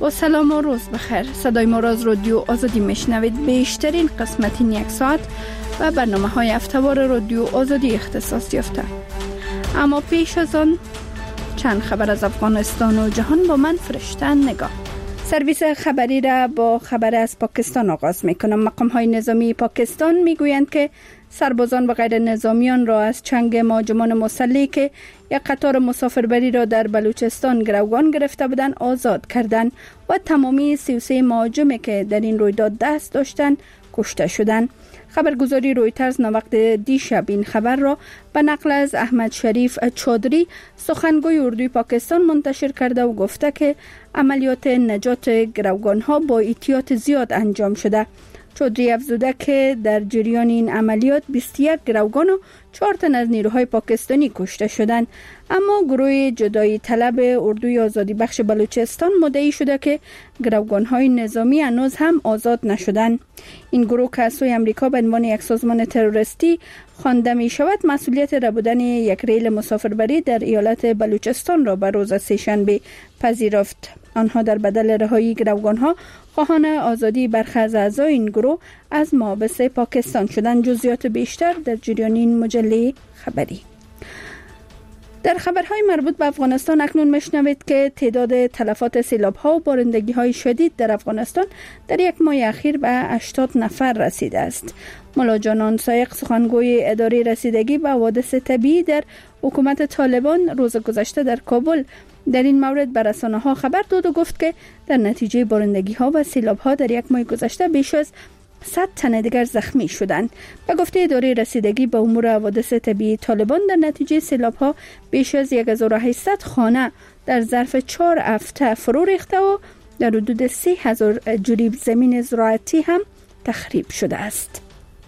با سلام و روز بخیر. صدای ما را از رادیو آزادی میشنوید. بیشترین قسمت این یک ساعت و برنامه های هفته‌وار رادیو آزادی اختصاص یافته. اما پیش از آن چند خبر از افغانستان و جهان با من فرشته نگاه. سرویس خبری را با خبر از پاکستان آغاز میکنم. مقام های نظامی پاکستان میگویند که سربازان و غیر نظامیان را از چنگ مهاجمان مسلح که یک قطار مسافربری را در بلوچستان گروگان گرفته بودند آزاد کردند و تمامی 33 مهاجمی که در این رویداد دست داشتند کشته شدند. خبرگزاری رویترز ناوقت دیشب این خبر را به نقل از احمد شریف چودری سخنگوی اردوی پاکستان منتشر کرده و گفته که عملیات نجات گروگان ها با احتیاط زیاد انجام شده. چودری افزوده که در جریان این عملیات 21 گروگان و 4 تن از نیروهای پاکستانی کشته شدند، اما گروه جدایی طلب اردوی آزادی بخش بلوچستان مدعی شده که گروگان‌های نظامی هنوز هم آزاد نشدند. این گروه که از سوی امریکا به عنوان یک سازمان تروریستی خوانده می شود، مسئولیت ربودن یک ریل مسافربری در ایالت بلوچستان را به روز سه‌شنبه پذیرفت. آنها در بدل رهایی گروگان‌ها خواهان آزادی برخی از اعضای این گروه از محابس پاکستان شدند. جزئیات بیشتر در جریان این مجله خبری. در خبرهای مربوط به افغانستان اکنون میشنوید که تعداد تلفات سیلاب‌ها و بارندگی‌های شدید در افغانستان در یک ماه اخیر به 80 نفر رسیده است. ملا جانان سایق سخنگوی اداره رسیدگی به حوادث طبیعی در حکومت طالبان روز گذشته در کابل در این مورد به رسانه‌ها خبر داد و گفت که در نتیجه بارندگی‌ها و سیلاب‌ها در یک ماه گذشته بیش از 100 تن دیگر زخمی شدند. به گفته اداره رسیدگی به امور حوادث طبیعی طالبان، در نتیجه سیلاب‌ها بیش از 1800 خانه در ظرف 4 هفته فرو ریخته و در حدود 3000 جریب زمین زراعتی هم تخریب شده است.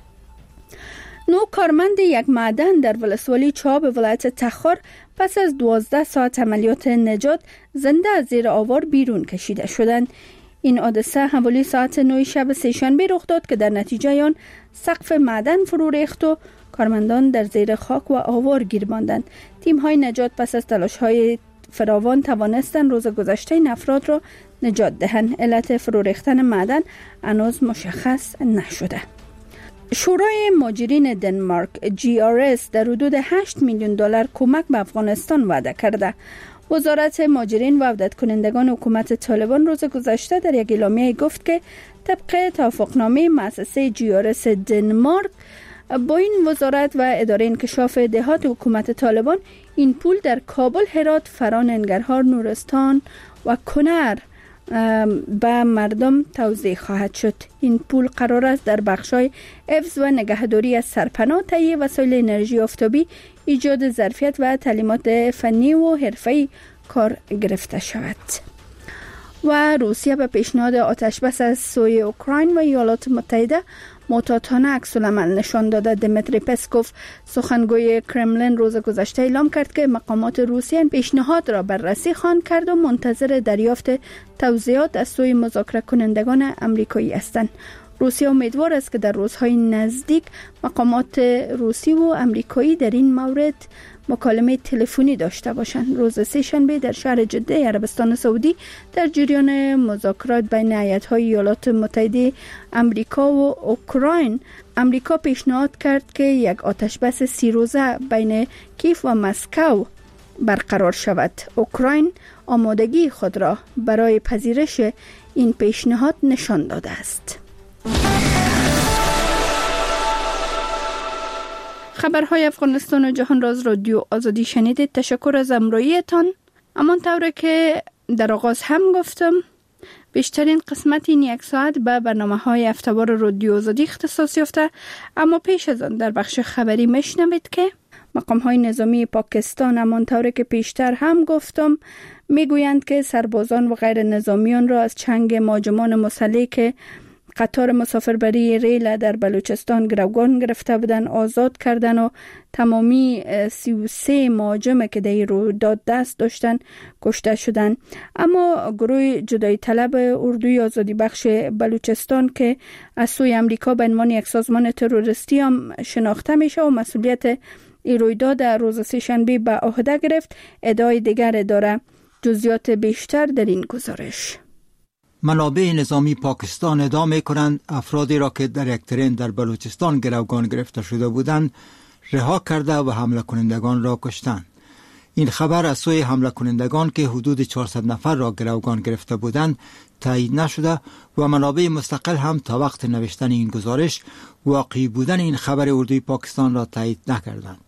9 کارمند یک معدن در ولسوالی چاب ولایت تخار پس از 12 ساعت عملیات نجات زنده از زیر آوار بیرون کشیده شدند. این حادثه حوالی ساعت 9 شب سه‌شنبه رخ داد که در نتیجه آن سقف معدن فرو ریخت و کارمندان در زیر خاک و آوار گیر ماندند. تیم‌های نجات پس از تلاش‌های فراوان توانستند روز گذشته این افراد را نجات دهند. علت فرو ریختن معدن هنوز مشخص نشده. شورای مهاجرین دنمارک GRS در حدود 8 میلیون دلار کمک به افغانستان وعده کرده. وزارت مهاجرین و عودت کنندگان حکومت طالبان روز گذشته در یک اعلامیه گفت که طبق توافقنامه مؤسسه GRS دنمارک با این وزارت و اداره انکشاف دهات حکومت طالبان این پول در کابل، هرات، فرا، ننگرهار، نورستان و کنر به مردم توزیع خواهد شد. این پول قرار است در بخش‌های حفظ و نگهداری از سرپناه، تهیه وسایل انرژی آفتابی، ایجاد ظرفیت و تعلیمات فنی و حرفه‌ای کار گرفته شود. و روسیه به پیشنهاد آتشبس از سوی اوکراین و ایالات متحده معتادانه عکس‌العمل نشان داده. دمیتری پسکوف سخنگوی کرملین روز گذشته اعلام کرد که مقامات روسیه پیشنهاد را بررسی خواهند کرد و منتظر دریافت توضیحات از سوی مذاکره کنندگان آمریکایی هستند. روسیه امیدوار است که در روزهای نزدیک مقامات روسی و آمریکایی در این مورد مکالمه تلفنی داشته باشند. روز سه‌شنبه در شهر جده عربستان سعودی در جریان مذاکرات بین هیئت‌های ایالات متحده آمریکا و اوکراین، آمریکا پیشنهاد کرد که یک آتشبس 30 روزه بین کیف و مسکو برقرار شود. اوکراین آمادگی خود را برای پذیرش این پیشنهاد نشان داده است. خبرهای افغانستان و جهان را از رادیو آزادی شنیدید. تشکر از همراهیتان. همانطور که در آغاز هم گفتم، بیشترین قسمت این یک ساعت به برنامه‌های هفته‌وار رادیو آزادی اختصاص یافته، اما پیش از آن در بخش خبری میشنوید که مقام‌های نظامی پاکستان همانطور که پیشتر هم گفتم میگویند که سربازان و غیر نظامیان را از چنگ مهاجمان مسلح که قطار مسافربری ریل در بلوچستان گروگان گرفته بودن آزاد کردن و تمامی 33 مهاجم که در رویداد دست داشتن کشته شدن. اما گروه جدایی طلب اردوی آزادی بخش بلوچستان که از سوی امریکا به عنوان یک سازمان تروریستی هم شناخته میشه و مسئولیت این رویداد در روز سه‌شنبه به عهده گرفت، ادعای دیگر داره. جزئیات بیشتر در این گزارش. منابع نظامی پاکستان ادعا می‌کنند افرادی را که در یک ترین در بلوچستان گروگان گرفته شده بودند رها کرده و حمله کنندگان را کشتند. این خبر از سوی حمله کنندگان که حدود 400 نفر را گروگان گرفته بودند تایید نشده و منابع مستقل هم تا وقت نوشتن این گزارش واقعی بودن این خبر اردوی پاکستان را تایید نکردند.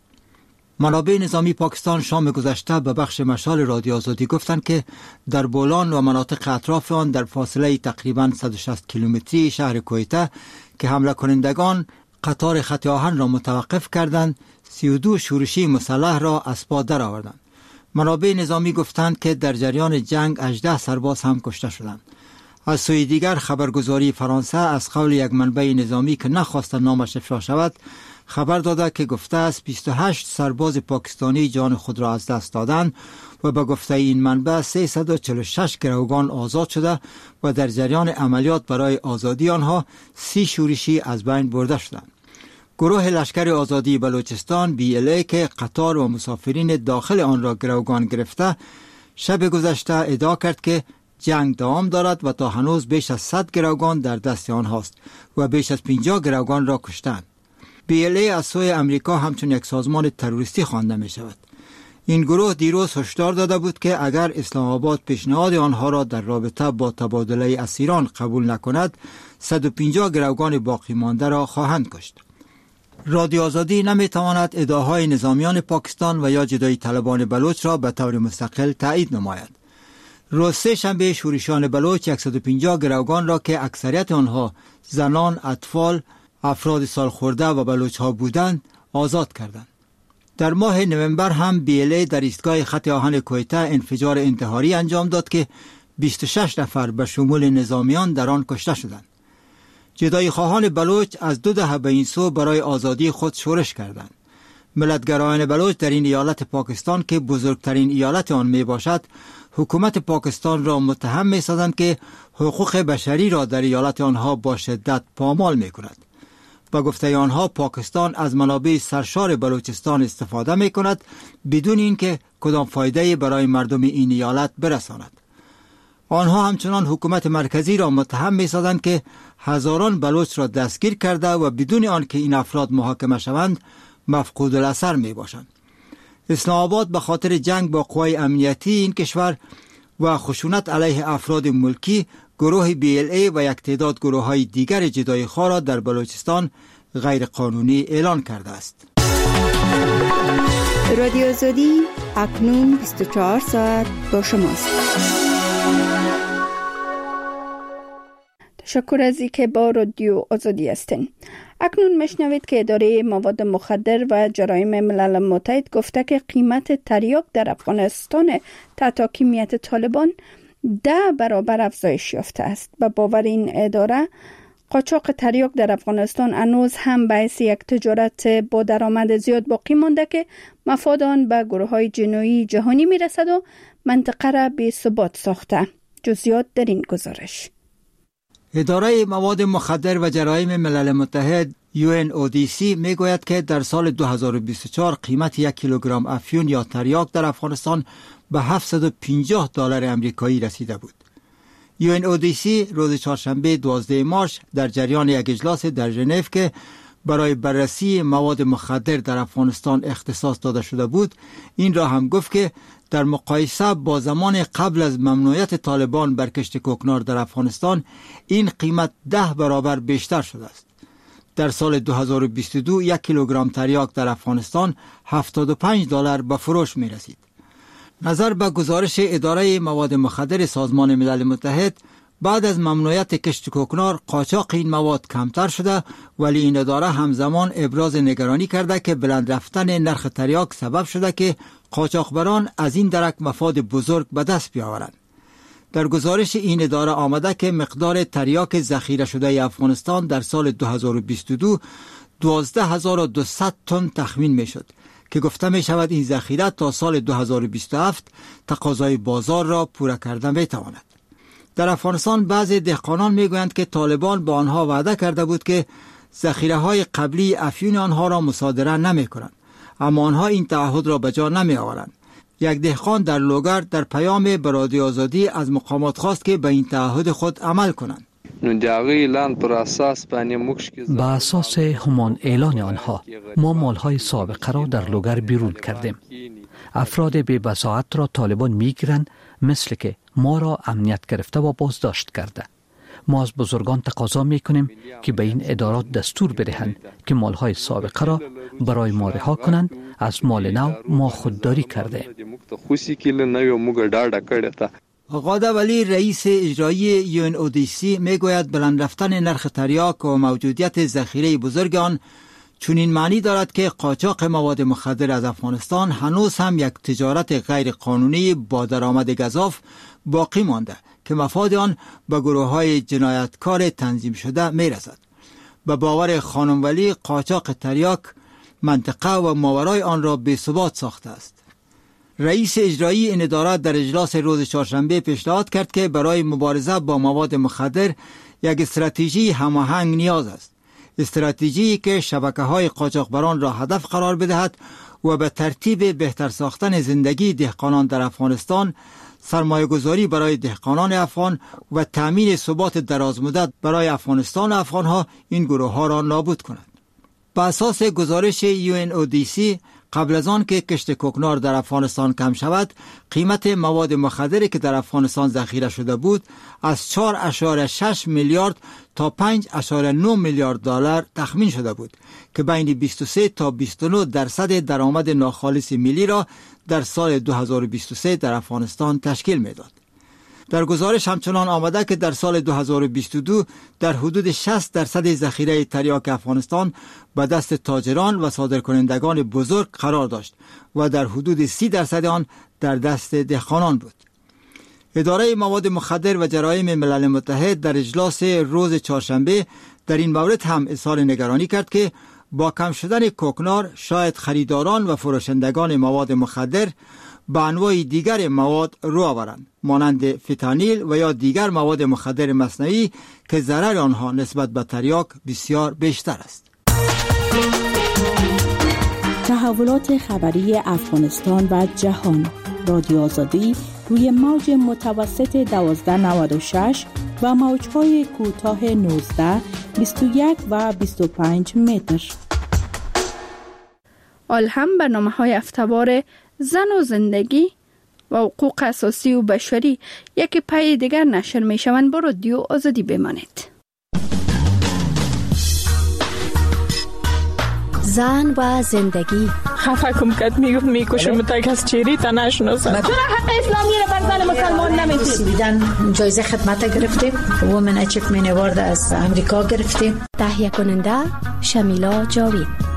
منابع نظامی پاکستان شام گذشته به بخش مشال رادیو آزادی گفتند که در بولان و مناطق اطراف آن در فاصله تقریباً 160 کیلومتری شهر کویته که حمله کنندگان قطار خط آهن را متوقف کردند 32 شورشی مسلح را از پا درآوردند. منابع نظامی گفتند که در جریان جنگ 18 سرباز هم کشته شدند. از سوی دیگر خبرگزاری فرانسه از قول یک منبع نظامی که نخواست نامش افشا شود خبر داده که گفته است 28 سرباز پاکستانی جان خود را از دست دادند و به گفته این منبع 346 گروگان آزاد شده و در جریان عملیات برای آزادی آنها 30 شورشی از بین برده شدند. گروه لشکر آزادی بلوچستان BLA که قطار و مسافرین داخل آن را گروگان گرفته شب گذشته ادعا کرد که جنگ دوام دارد و تا هنوز بیش از 100 گروگان در دست آنهاست و بیش از 50 گروگان را کشتند. BLA از سوی امریکا همچون یک سازمان تروریستی خوانده می شود. این گروه دیروز هشدار داده بود که اگر اسلام آباد پیشنهاد آنها را در رابطه با تبادله اسیران قبول نکند 150 گروگان باقی مانده را خواهند کشت. رادیو آزادی نمی تواند ادعاهای نظامیان پاکستان و یا جدایی طلبان بلوچ را به طور مستقل تایید نماید. روز سه شنبه شورشیان بلوچ 150 گروگان را که اکثریت آنها زنان، اطفال، افراد سالخورده و بلوچ ها بودند آزاد کردند. در ماه نوامبر هم BLA در ایستگاه خط آهن کویته انفجار انتحاری انجام داد که 26 نفر به شمول نظامیان در آن کشته شدند. جدایی خواهان بلوچ از 2 دهه به این سو برای آزادی خود شورش کردند. ملتگرایان بلوچ در این ایالت پاکستان که بزرگترین ایالت آن می باشد حکومت پاکستان را متهم می سازند که حقوق بشری را در ایالت آنها با شدت پامال می کند. با گفته آنها پاکستان از منابع سرشار بلوچستان استفاده می کند بدون اینکه کدام فایده برای مردم این ایالت برساند. آنها همچنان حکومت مرکزی را متهم می سازند که هزاران بلوچ را دستگیر کرده و بدون آنکه این افراد محاکمه شوند مفقود الاثر می باشند. اسلام آباد به خاطر جنگ با قوای امنیتی این کشور و خشونت علیه افراد ملکی گروه BLA و یک تعداد گروه های دیگر جدایی خواه را در بلوچستان غیر قانونی اعلان کرده است. رادیو آزادی اکنون 24 ساعت با شماست. تشکر از اینکه با رادیو آزادی هستین. اکنون میشنوید که اداره مواد مخدر و جرایم ملل متحد گفته که قیمت تریاک در افغانستان تحت حاکمیت طالبان 10 برابر افزایش یافته است. به باور این اداره قاچاق تریاک در افغانستان هنوز هم باعث یک تجارت با درآمد زیاد باقی مانده که مفاد آن به گروه‌های جنایی جهانی میرسد و منطقه را بی‌ثبات ساخته. جزئیات در این گزارش. اداره مواد مخدر و جرایم ملل متحد UNODC میگوید که در سال 2024 قیمت 1 کیلوگرم افیون یا تریاک در افغانستان به $750 امریکایی رسیده بود. UNODC روز چهارشنبه 12 مارس در جریان یک اجلاس در ژنو که برای بررسی مواد مخدر در افغانستان اختصاص داده شده بود این را هم گفت که در مقایسه با زمان قبل از ممنوعیت طالبان بر کشت کوکنار در افغانستان این قیمت 10 برابر بیشتر شده است. در سال 2022 1 کیلوگرم تریاک در افغانستان $75 به فروش می رسید. نظر به گزارش اداره مواد مخدر سازمان ملل متحد بعد از ممنوعیت کشت کوکنار قاچاق این مواد کمتر شده ولی این اداره همزمان ابراز نگرانی کرده که بلند رفتن نرخ تریاک سبب شده که قاچاقبران از این درک مفاد بزرگ به دست بیاورند. در گزارش این اداره آمده که مقدار تریاک ذخیره شده افغانستان در سال 2022 12,200 تن تخمین می شد که گفته می شود این ذخیره تا سال 2027 تقاضای بازار را پورا کرده می تواند. در افغانستان بعضی دهقانان می گویند که طالبان با آنها وعده کرده بود که ذخیره های قبلی افیون آنها را مصادره نمی کنند، اما آنها این تعهد را به جا نمی آورند. یک دهقان در لوگر در پیام به رادیو آزادی از مقامات خواست که به این تعهد خود عمل کنند. با اساس همان اعلان آنها ما مالهای سابقه را در لوگر بیرون کردیم. افراد بی بصاحت را طالبان میگیرند، مثل که ما را امنیت گرفته و بازداشت کرده. ما از بزرگان تقاضا میکنیم که به این ادارات دستور بدهند که مالهای سابقه را برای ما رها کنند. از مال نو ما خودداری کرده. غاده ولی رئیس اجرایی UNODC میگوید بلند رفتن نرخ تریاک و موجودیت ذخیره بزرگ آن چنین معنی دارد که قاچاق مواد مخدر از افغانستان هنوز هم یک تجارت غیر قانونی با درآمد گزاف باقی مانده که مفاد آن به گروه‌های جنایتکار تنظیم شده میرسد. به باور خانم ولی قاچاق تریاک منطقه و ماورای آن را بی‌ثبات ساخته است. رئیس اجرایی این اداره در اجلاس روز چهارشنبه پیشنهاد کرد که برای مبارزه با مواد مخدر یک استراتژی هماهنگ نیاز است. استراتژی که شبکه‌های قاچاقبران را هدف قرار بدهد و به ترتیب بهتر ساختن زندگی دهقانان در افغانستان، سرمایه‌گذاری برای دهقانان افغان و تامین ثبات درازمدت برای افغانستان و افغانها این گروه‌ها را نابود کند. بر اساس گزارش UNODC قبل از آن که کشت کوکنار در افغانستان کم شود، قیمت مواد مخدری که در افغانستان ذخیره شده بود از 4.6 میلیارد تا 5.9 میلیارد دلار تخمین شده بود که بین 23 تا 29% درآمد ناخالص ملی را در سال 2023 در افغانستان تشکیل میداد. در گزارش همچنان آمده که در سال 2022 در حدود 60% ذخیره تریاک افغانستان به دست تاجران و صادرکنندگان بزرگ قرار داشت و در حدود 30% آن در دست دهقانان بود. اداره مواد مخدر و جرایم ملل متحد در اجلاس روز چهارشنبه در این مورد هم اظهار نگرانی کرد که با کم شدن کوکنار شاید خریداران و فروشندگان مواد مخدر به انواع دیگر مواد رو آورند، مانند فتانیل و یا دیگر مواد مخدر مصنوعی که ضرر آنها نسبت به تریاک بسیار بیشتر است. تحولات خبری افغانستان و جهان. رادیو آزادی روی موج متوسط 1296 و موج‌های کوتاه 19، 21 و 25 متر. آل هم برنامه‌های هفته‌وار زن و زندگی و حقوق اساسی و بشری یکی پای دیگر نشر می شوند. با رادیو آزادی بمانید. زن و زندگی. خفه کم کد میکشم تا کس چیری تا نشناسم. چرا حق اسلامی را بر زن مسلمان نمیدید؟ جایزه خدمت گرفتیم. وومن اچیومنت اوارد از امریکا گرفتیم. تهیه کننده شمیلا جاوید.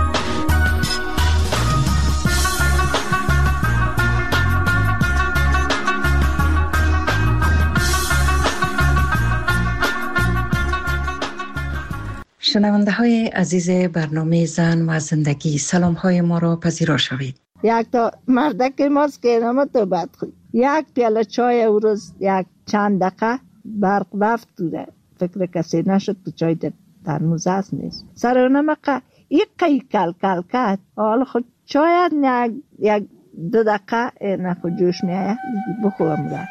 شنونده های عزیز برنامه زن و زندگی، سلام های ما را پذیرا شوید. یک تا مردک ماست که نامه تو بد خوی، یک پیاله چای او روز یک چند دقیقه برق رفت دوره، فکر کسی نشد تو چای در ترموز هست نیست. سر اونم یک کل کل کرد، حالا خود چای یک 2 دقیقه نخود جوش میایه بخورم رفت.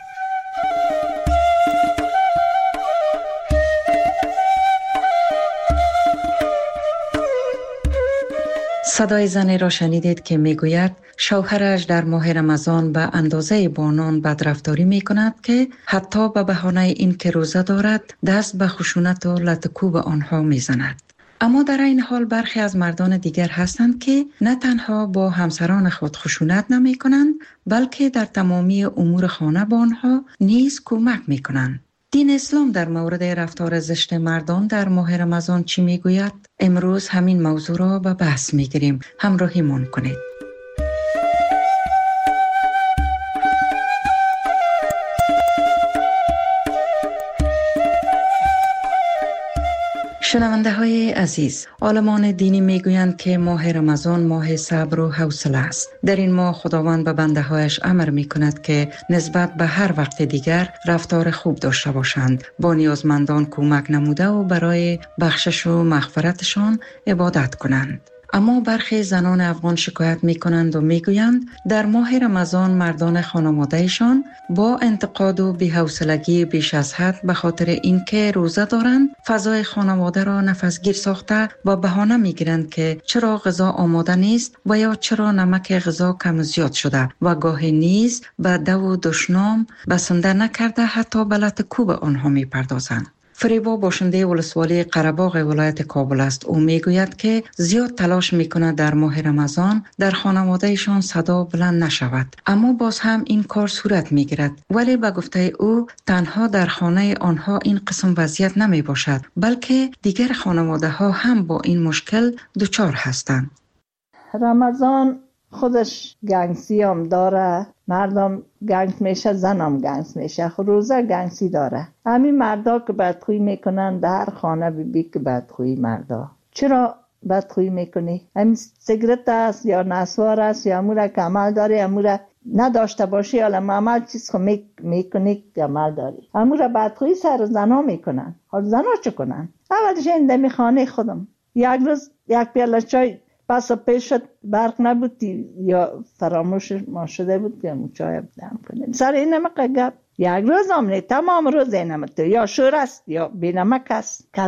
صدای زنی را شنیدید که میگوید شوهرش در ماه رمضان به اندازه بانان بدرفتاری میکند که حتی به بهانه این که روزه دارد دست به خشونت و لطکوب آنها میزند. اما در این حال برخی از مردان دیگر هستند که نه تنها با همسران خود خشونت نمی کنند بلکه در تمامی امور خانه با آنها نیز کمک می کنند. دین اسلام در مورد رفتار زشت مردان در ماه رمضان چی می گوید؟ امروز همین موضوع را به بحث می گیریم. همراهیمان کنید. شنونده های عزیز، عالمان دینی میگویند که ماه رمضان ماه صبر و حوصله است. در این ماه خداوند به بنده هایش امر می کند که نسبت به هر وقت دیگر رفتار خوب داشته باشند، با نیازمندان کمک نموده و برای بخشش و مغفرتشان عبادت کنند. اما برخی زنان افغان شکایت می کنند و می گویند در ماه رمضان مردان خانوادهشان با انتقاد و بی‌حوصلگی بیش از حد به خاطر اینکه روزه دارند فضای خانواده را نفسگیر ساخته و بهانه می گیرند که چرا غذا آماده نیست و یا چرا نمک غذا کم زیاد شده و گاهی نیز به دو و دشنام بسنده نکرده حتی به لط کوب آنها می پردازند. فریبا باشنده ولسوالی قره‌باغ ولایت کابل است. او میگوید که زیاد تلاش میکند در ماه رمضان در خانوادهشان صدا بلند نشود، اما باز هم این کار صورت میگیرد. ولی به گفته او تنها در خانه آنها این قسم وضعیت نمی باشد، بلکه دیگر خانواده ها هم با این مشکل دچار هستند. رمضان خودش گنگسی هم داره، مردم گنگ میشه، زنم گنگ میشه، روزه گنگسی داره. همین مردا که بدخویی میکنن در خانه بی که بدخویی مردا. چرا بدخویی میکنی؟ همین سیگرت است یا نسوار است یا امور که عمل داری، امور نداشته باشی یا عمل چیز خو میکنی که عمل داری. امور بدخویی سر زنا میکنن. حال زنا چه کنن؟ اولش این دمی خانه خودم یک روز یک پیاله چای پس پیش شد، برق نبودی یا فراموش ما شده بود که چای دم کنیم. سر این نمک گپ یک روز هم تمام روز این نمک یا شور است یا بی نمک است. کل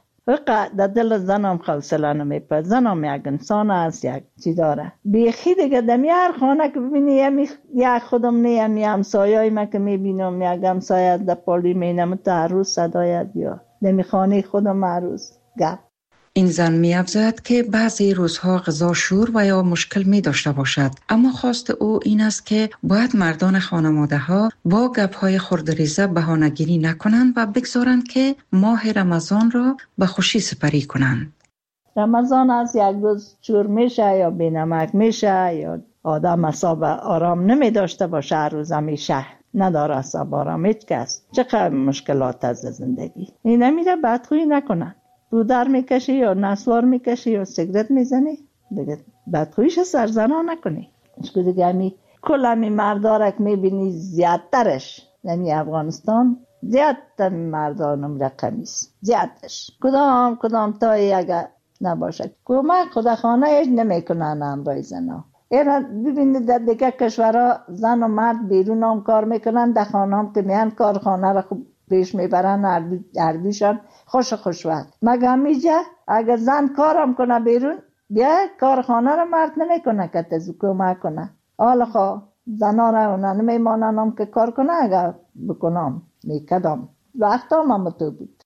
وقت در دل زنم حوصله نمیپره. زنم یک انسان است، یک چی داره بیخی دیگه. دمی هر خانه که ببینی یک خودم نه همسایه‌ای ما که میبینم یک همسایه در پالی مینم تا هر روز صدایت یا دمی خانه خودم هر روز گپ. این زن می افزاید که بعضی روزها غذا شور و یا مشکل می داشته باشد، اما خواست او این است که باید مردان خانواده ها با گپ های خردریزه بهانه‌گیری نکنند و بگذارند که ماه رمضان را به خوشی سپری کنند. رمضان از یک روز شور میشه یا بینمک میشه یا آدم اصاب آرام نمی داشته باشه، هر روز همیشه نداره اصاب آرام هیچ کس. چقدر مشکلات از زندگی این نمیره بدخویی نکنن. رودر میکشی یا نسوار میکشی یا سیگرت میزنی دیگه بدخویش سرزنا نکنی. اشکو دیگه همی کل همی مردارک میبینی زیادترش یعنی افغانستان زیادتر مردانم رقمیست زیادش کدام تا اگر نباشد کمک خودخانه ایش نمیکنن همراه زنا. اینا ببینید در دیگه کشورها زن و مرد بیرون هم کار میکنن، در خانه هم که میان کارخانه را خوب پیش میبرن، اردوشان خوش وقت. مگه میجه اگر زن کارم کنه بیرون بیا کارخانه را مرد نمیکنه که تزو کمک کنه. حالا خواه زنا را نمیمانن هم که کار کنه، اگر بکنم میکدم وقت هم تو بود.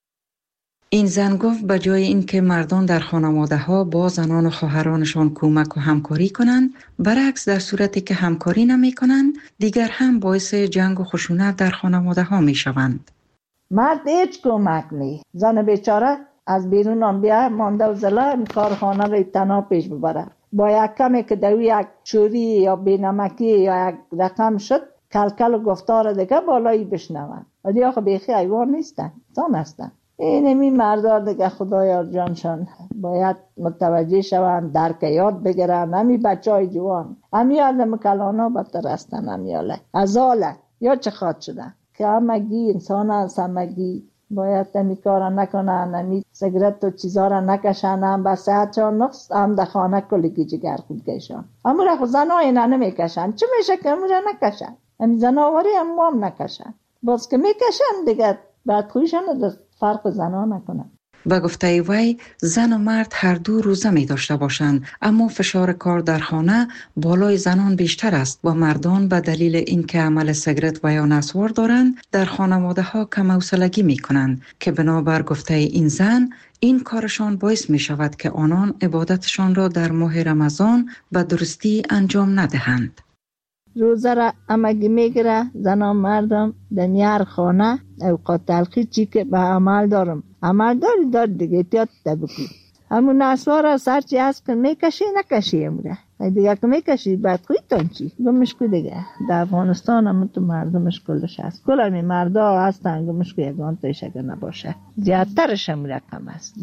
این زن گفت به جای اینکه مردان در خانواده ها با زنان و خواهرانشان کمک و همکاری کنند، برعکس در صورتی که همکاری نمی کنند دیگر هم باعث جنگ و خشونت در خانواده ها می شوند. مرد هیچ کمک نی، زن بیچاره از بیرون هم بیا مانده و زلا کارخانه را تنها پیش ببره. با یک کمی که دوی یک چوری یا بینمکی یا یک رقم شد کلکل و گفتار دیگه بالایی بشنون. ولی آخه بیخی ایوان نیستن، زن هستن. اینمی مردار دیگه خدایا جانشان باید متوجه شوند، درک یاد بگیرن. همی بچه های جوان همی آدم کلانا بدتر هستن، همی آله ازاله یا چه خواد شدن که همگی انسان هست، همگی باید همی کارا نکنن، همی سیگرت و چیزا را نکشن، هم به صحتشان نقص، هم در خانه کلگی جگر خود کشن. اما را خود زنها اینا نمیکشن. چه میشه که اما را نکشن؟ همی زناواری هم نکشن، باز که میکشن دیگه بعد خویشان در فرق زنها نکنن. به گفته وی زن و مرد هر دو روزه می داشته باشند، اما فشار کار در خانه بالای زنان بیشتر است و مردان به دلیل اینکه عمل سیگرت و یا نسوار دارند در خانواده ها کم حوصلگی می کنند که بنابر گفته این زن این کارشان باعث می شود که آنان عبادتشان را در ماه رمضان به درستی انجام ندهند. روزه را امگی میگیره زنان مردم دنیار خانه اوقات تلخی چی که به عمل دارم عمل دار دیگه احتیاط بکنی. همون نسوار را سرچی هست که میکشی نکشی امره دیگه که میکشی بدخوی تان چی گمش که دیگه در افغانستان هم تو مردمش کلش هست، کل همی مردا هستن گمش که یکان تایش اگر نباشه زیادترش هم رقم هست.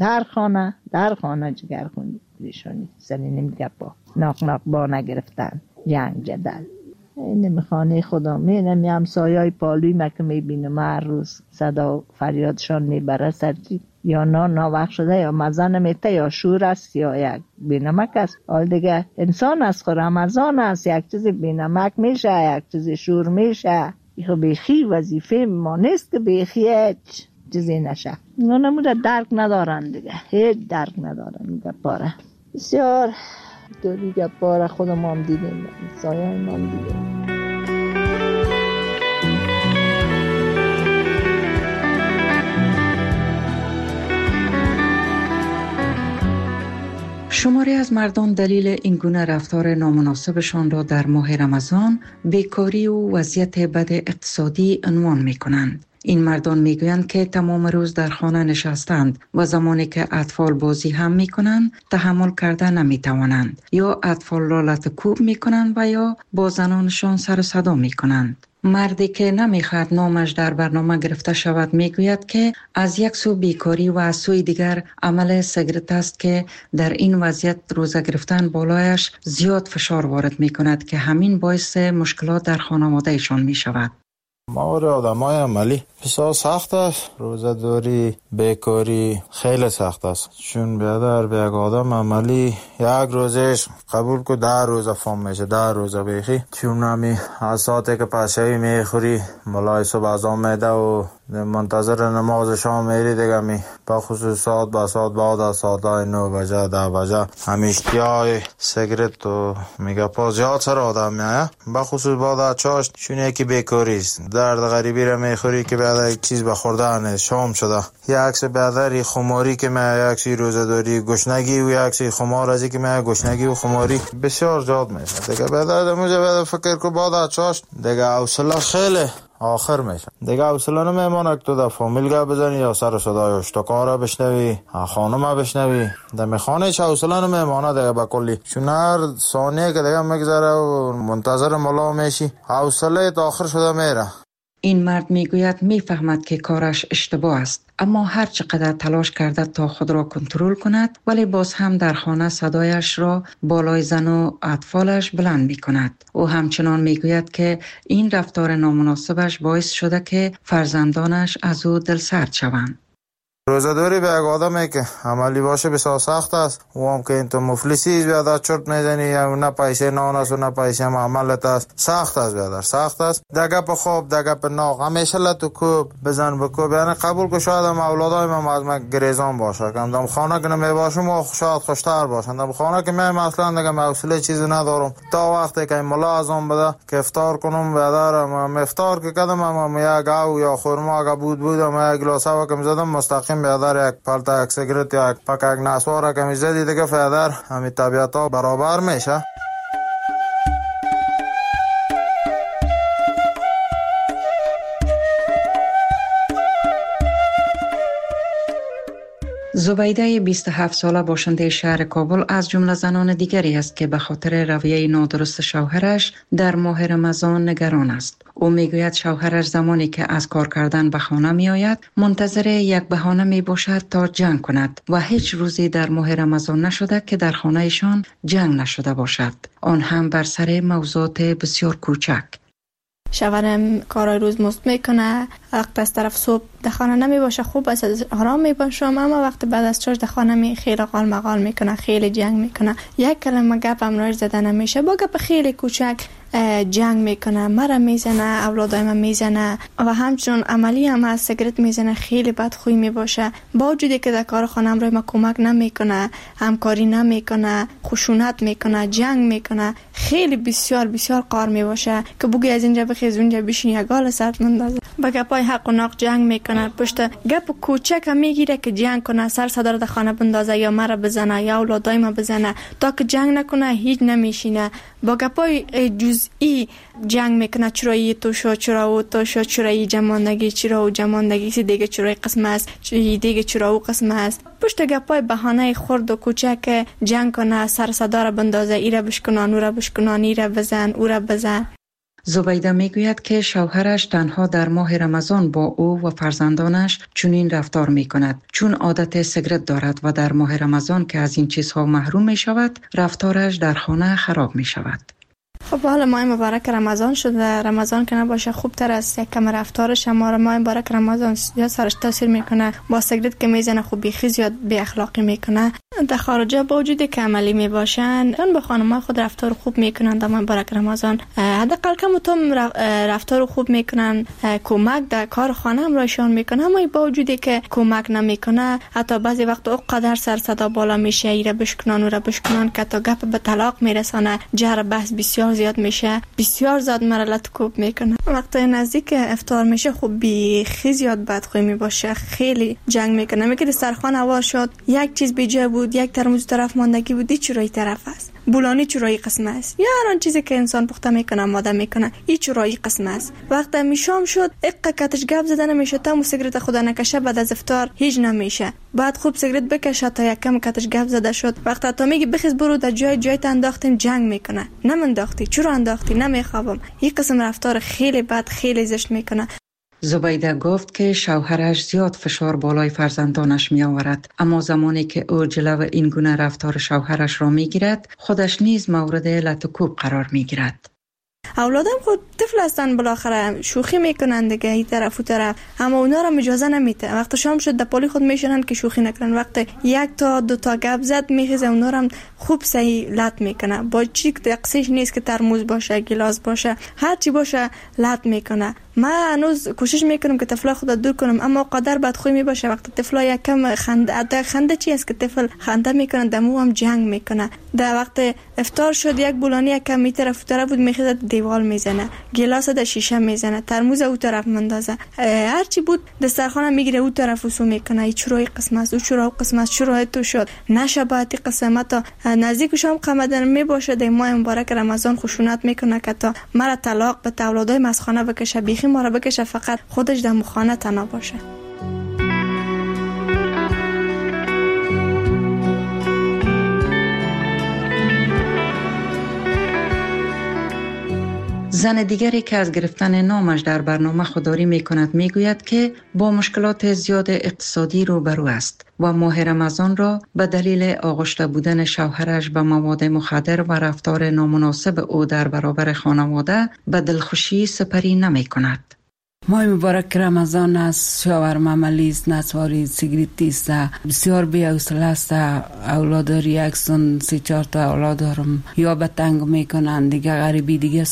در خانه جگر خوندی ریشانی سری نمیگه با ناق با نگرفتن جنگ جدل. این خانه خدا همسایه‌های پالوی ما که میبینم هر روز صدا فریادشان میبره سرچی یا نان ناوقت شده یا مزه نمیته یا شور است یا یک بینمک است. حال دیگه انسان است، خود رمضان است، یک چیز بینمک میشه، یک چیز شور میشه. خب بیخی وظیفه ما نیست که بیخی هیچ چیزی نشه. نموده درک ندارن دیگه، هیچ درک ندارن گپاره. بسیار دوری گپاره خودم هم دیدیم، سایه هم دیدیم. شماری از مردم دلیل این گونه رفتار نامناسبشان را در ماه رمضان بیکاری و وضعیت بد اقتصادی عنوان می کنند. این مردم می گویند که تمام روز در خانه نشستند و زمانی که اطفال بازی هم می کنند تحمل کرده نمی توانند، یا اطفال را لطکوب می کنند و یا با زنانشان سر و صدا می کنند. مردی که نمیخواد نامش در برنامه گرفته شود میگوید که از یک سو بیکاری و از سوی دیگر عمل سیگارت است که در این وضعیت روزه گرفتن بالایش زیاد فشار وارد می کند که همین باعث مشکلات در خانواده ایشان می شود. مور آدمای عملی بسیار سخت است. روزه داری بیکاری خیلی سخت است، چون بیادر به یک آدم عملی یک روزش قبول که 10 روزه فهم میشه، 10 روزه بیخی، چون همی از ساعتی که پشهی میخوری ملای صبح از آمده و منتظر نماز شام میری دیگه می بخصوص ساعت با ساعت بعد از ساعت 9 بجه 10 بجه همی اشتیای سیگرت و میگه پا زیاد سر آدم میایه، بخصوص بعد از چاشت، چون یکی بیکاری است. درد غریبی را میخوری که بعد یک چیز بخورده نیست، شام شده، یک عکس بعدری خماری که میایه، یک چیز روزه داری گشنگی و یک چیز خمار ازی که میایه گشنگی و خماری بسیار زیاد میشه دیگه. بعد فکر که بعد از چاشت دیگه حوصله خیلی آخر میشه دیگه، حوصله نمیمونه که تو در فامیل گپ بزنی یا سر صدای اشتکارا بشنوی، خانم بشنوی، در خانه هیچ حوصله نمیمونه دیگه به کلی، چون هر ثانیه که دیگه میگذره و منتظر ملا میشی حوصله تا آخر شده میره. این مرد میگوید میفهمد که کارش اشتباه است، اما هر چقدر تلاش کرده تا خود را کنترل کند ولی باز هم در خانه صدایش را بالای زن و اطفالش بلند می کند. او همچنان میگوید که این رفتار نامناسبش باعث شده که فرزندانش از او دلسرد شوند. روزه‌داری به یک آدمی که عملی باشه بسیار سخت است. و هم که این تو مفلسی بیادر چرت میزنی، نه پیسه نان است و نه پیسه عملت است، سخت است بیادر، سخت است. دگه په خواب دگه په ناغ همیشه لتو کوب بزن بکوب، یعنی قبول که شاید هم اولادای من از من گریزان باشه، کم دم خانه که نمی باشم و شاید خوشتر باشن، دم خانه که من مثلا دگه حوصله چیزی ندارم تا وقتی که ملا ازم بده که افطار کنم بیادر، من افطار که کردم اما یک گاو یا خرما اگه بودم یک گلاس هوا که زدم مستقیم بیادر یک پالتا یک سیگرت یا یک پاک یک نسوار که میزدی دیگه بیادر همین طبیعت ها برابر میشه. زبیده 27 ساله باشنده شهر کابل از جمله زنان دیگری است که به خاطر رویه نادرست شوهرش در ماه رمضان نگران است. او میگوید شوهرش زمانی که از کار کردن به خانه می آید منتظر یک بهانه می باشد تا جنگ کند و هیچ روزی در ماه رمضان نشده که در خانه ایشان جنگ نشده باشد، آن هم بر سر موضوعات بسیار کوچک. شوهرم کارای روز مست میکنه، وقت از طرف صبح در خانه نمی باشه، خوب است آرام میباشم، اما وقت بعد از چاش در خانه می خیلی قال مقال میکنه، خیلی جنگ میکنه، یک کلمه گپ هم راش زده نمیشه، با گپ خیلی کوچک جنگ میکنه، مرا میزنه، اولادای من میزنه و همچنان عملی هم از سیگرت میزنه، خیلی بدخوی میباشه، با وجودی که در کار خانم روی ما کمک نمیکنه، همکاری نمیکنه، خشونت میکنه، جنگ میکنه، خیلی بسیار بسیار قار میباشه که بگی از اینجا بخیز اونجا بشین یک گال سرت مندازه، با گپای حق و ناق جنگ میکنه، پشت گپ کوچک هم میگیره که جنگ کنه، سر صدر در خانه بندازه یا مرا بزنه یا اولادای ما بزنه، تا که جنگ نکنه هیچ نمیشینه، با گپای جزئی جنگ میکنه، چرا ای تو شو، چرا او تو شو، چرا ای جماندگی، چرا او جماندگی، سی دیگه چرا قسم است، دیگه چرا او قسم است، پشت گپای بهانه خرد و کوچک جنگ کنه، سر صدا را بندازه، ای را بشکنان، او را بشکنان، ای را بزن، او را بزن. زبیده میگوید که شوهرش تنها در ماه رمضان با او و فرزندانش چنین رفتار میکند، چون عادت سیگرت دارد و در ماه رمضان که از این چیزها محروم می شود رفتارش در خانه خراب می شود. خب حالا ماه مبارک رمضان شده. رمضان که نباشه خوب تر است. یک کم رفتارش ما ماه مبارک رمضان زیاد سرش تاثیر میکنه. با سیگرت که میزنه خوب بیخی زیاد بی اخلاقی میکنه. در خارجه با وجودی که عملی میباشن اون به خانم‌ها خود رفتار خوب میکنن. در ماه مبارک رمضان حداقل کم تو رفتار خوب میکنن. کمک در کار خانه هم راشون میکنه. اما با وجودی که کمک نمیکنه حتی بعضی وقت اونقدر سر صدا بالا میشه ایره بشکنان و را بشکنان که تا گپ به طلاق میرسانه. جر بحث بسیار زیاد میشه. بسیار زیاد مرلت کوب میکنه. وقتی نزدیک افطار میشه خوب بیخی زیاد بدخوی میباشه. خیلی جنگ میکنه. میگه سرخوان هوا شد یک چیز بیجا بود یک ترموز طرف ماندگی بود. چرایی طرف است بولانی چرایی قسم است یا هر آن چیزی که انسان پخته میکنه ماده میکنه این چرایی قسم است. وقتی میشام شد اقا کتش گپ زدن نمیشه. تا سیگرت خدا نکشه بعد از افطار هیچ نمیشه. بعد خوب سیگرت بکشه تا یک کم کتش گپ زده شد. وقتی تا میگی بخیز برو در جای انداختیم جنگ میکنه. نمنداختی چرا انداختی نمیخوابم. این قسم رفتار خیلی بد خیلی زشت میکنه. زبیده گفت که شوهرش زیاد فشار بالای فرزندانش می آورد، اما زمانی که او جلو این گونه رفتار شوهرش را می گیرد خودش نیز مورد لط و کوب قرار می گیرد. اولادم خود طفل هستن بالاخره شوخی میکنن دیگه این طرف و طرف. اما اونا را اجازه نمیده. وقتی شام شد در پالی خود میشنن که شوخی نکنن. وقتی یک تا دو تا گپ زد میخیزه اونا را خوب صحیح لط میکنه. با چیک دقیقش نیست که ترموز باشه گلاس باشه هر چی باشه لط میکنه. من هنوز کوشش میکنم که طفلا خود دور کنم اما قدر بدخوی میباشه. وقتی طفلا یک کم خنده چی است که طفل خنده میکنه دمو هم جنگ میکنه. در وقت افطار شد یک بولانی یک کم می طرف بود میخیزه دیوال میزنه. گلاس در شیشه میزنه. ترموز او طرف مندازه. هر چی بود دسترخوان میگیره او طرف وسو میکنه. این چرای قسم است او چرا قسم است چرا تو شد نشباتی قسمت نزدیک شام قمدن میباشه. در ماه مبارک رمضان خشونت میکنه که تا مرا طلاق به اولادای مسخانه بکشه. بیخی ما را بکشه فقط خودش در مخانه تنها باشه. زن دیگری که از گرفتن نامش در برنامه خودداری می کند می گوید که با مشکلات زیاد اقتصادی روبرو است و ماه رمضان را به دلیل آغشته بودن شوهرش به مواد مخدر و رفتار نامناسب او در برابر خانواده به دلخوشی سپری نمی کند. ماه مبارک رمضان است. شوهرم عملی است، نسواری سیگریتی است، بسیار بی‌حوصله است. اولاداری یکسون 3-4 تا اولاد دارم یا به تنگ میکنن دیگه. غریبی دیگه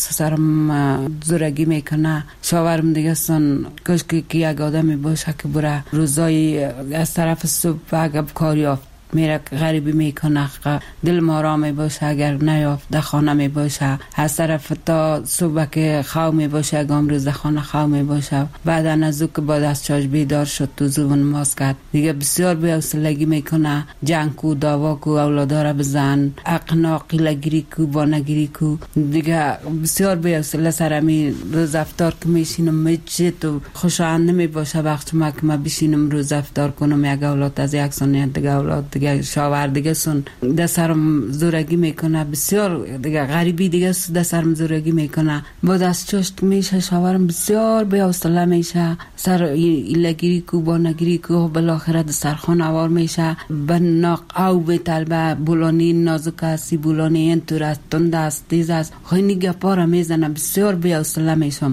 سرم زورگی میکنه. شوهرم دیگه سن کاش که یک آدمی باشه که بره روزای از طرف صبح اگه کاری یافت میره غریبی میکنه دل ما می باشه. اگر نیافت در خانه می باشه از طرف تا صبح که خواه می باشه اگه روز در خانه خواه می باشه. بعد از که بعد از چاش بیدار شد تو زبون ماست کرد دیگه بسیار بی‌حوصلگی میکنه. جنگ کو دعوا کو اولادار بزن اقنا قیلگیری کو بانگیری کو دیگه بسیار بی‌حوصله. سرمی روز افطار که میشینم میچه تو خوشایند نمی باشه. وقتی ما که ما بشینم روز افطار کنم یک اولاد از یک سن دیگه اولاد دیگه شاور دیگه سن دسترم زورگی میکنه. بسیار دیگه غریبی دیگه دسترم زورگی میکنه. با دست چشت میشه شاورم بسیار بی‌حوصله میشه. سر ایلگیری کو با نگیری کو بالاخره دسترخوان آوار میشه. به ناق او به طلبه بولانی نازک است بولانی این طور است تند است تیز است خیلی گپا را میزنه. بسیار بی‌حوصله میشم.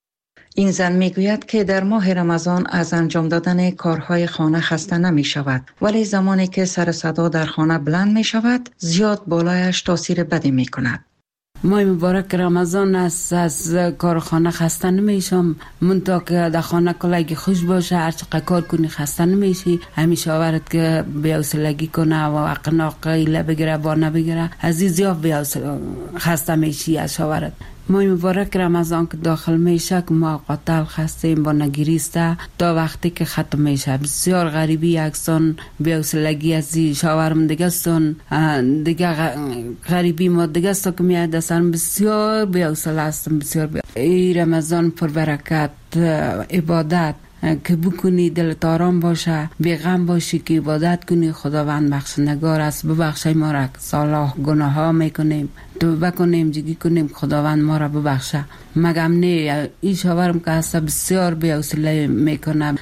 این زن میگوید که در ماه رمضان از انجام دادن کارهای خانه خسته نمی شود، ولی زمانی که سر صدا در خانه بلند می شود زیاد بالایش تاثیر بدی می کند. ماه مبارک رمضان است. از کار خانه خسته نمیشم. منطقه که در خانه کلگی خوش باشه هر چقدر کار کنی خسته نمیشی. همیشه آورد که بی‌حوصلگی کنه و اقناق ایله بگیره با نبگیره از این زیاد بی‌حوصله خسته میشی از آورد. ماه مبارک رمضان که داخل میشه که ما قاتل خستیم با نگیریسته تا وقتی که ختم میشه. بسیار غریبی یکسان بی‌حوصلگی از شاورم دیگه سن دیگه غریبی ما دیگه سا که میاد دستم بسیار بی‌حوصله هستم. بسیار ای رمضان پر برکت عبادت که بکنی دلت آرام باشه بی غم باشی که عبادت کنی. خداوند بخشندگار است. ببخشای ما را سالها گناه ها میکنیم توبه کنیم جگی کنیم خداوند ما را ببخشه. مگم نه این شاورم که هست بسیار بی‌حوصله میکنه.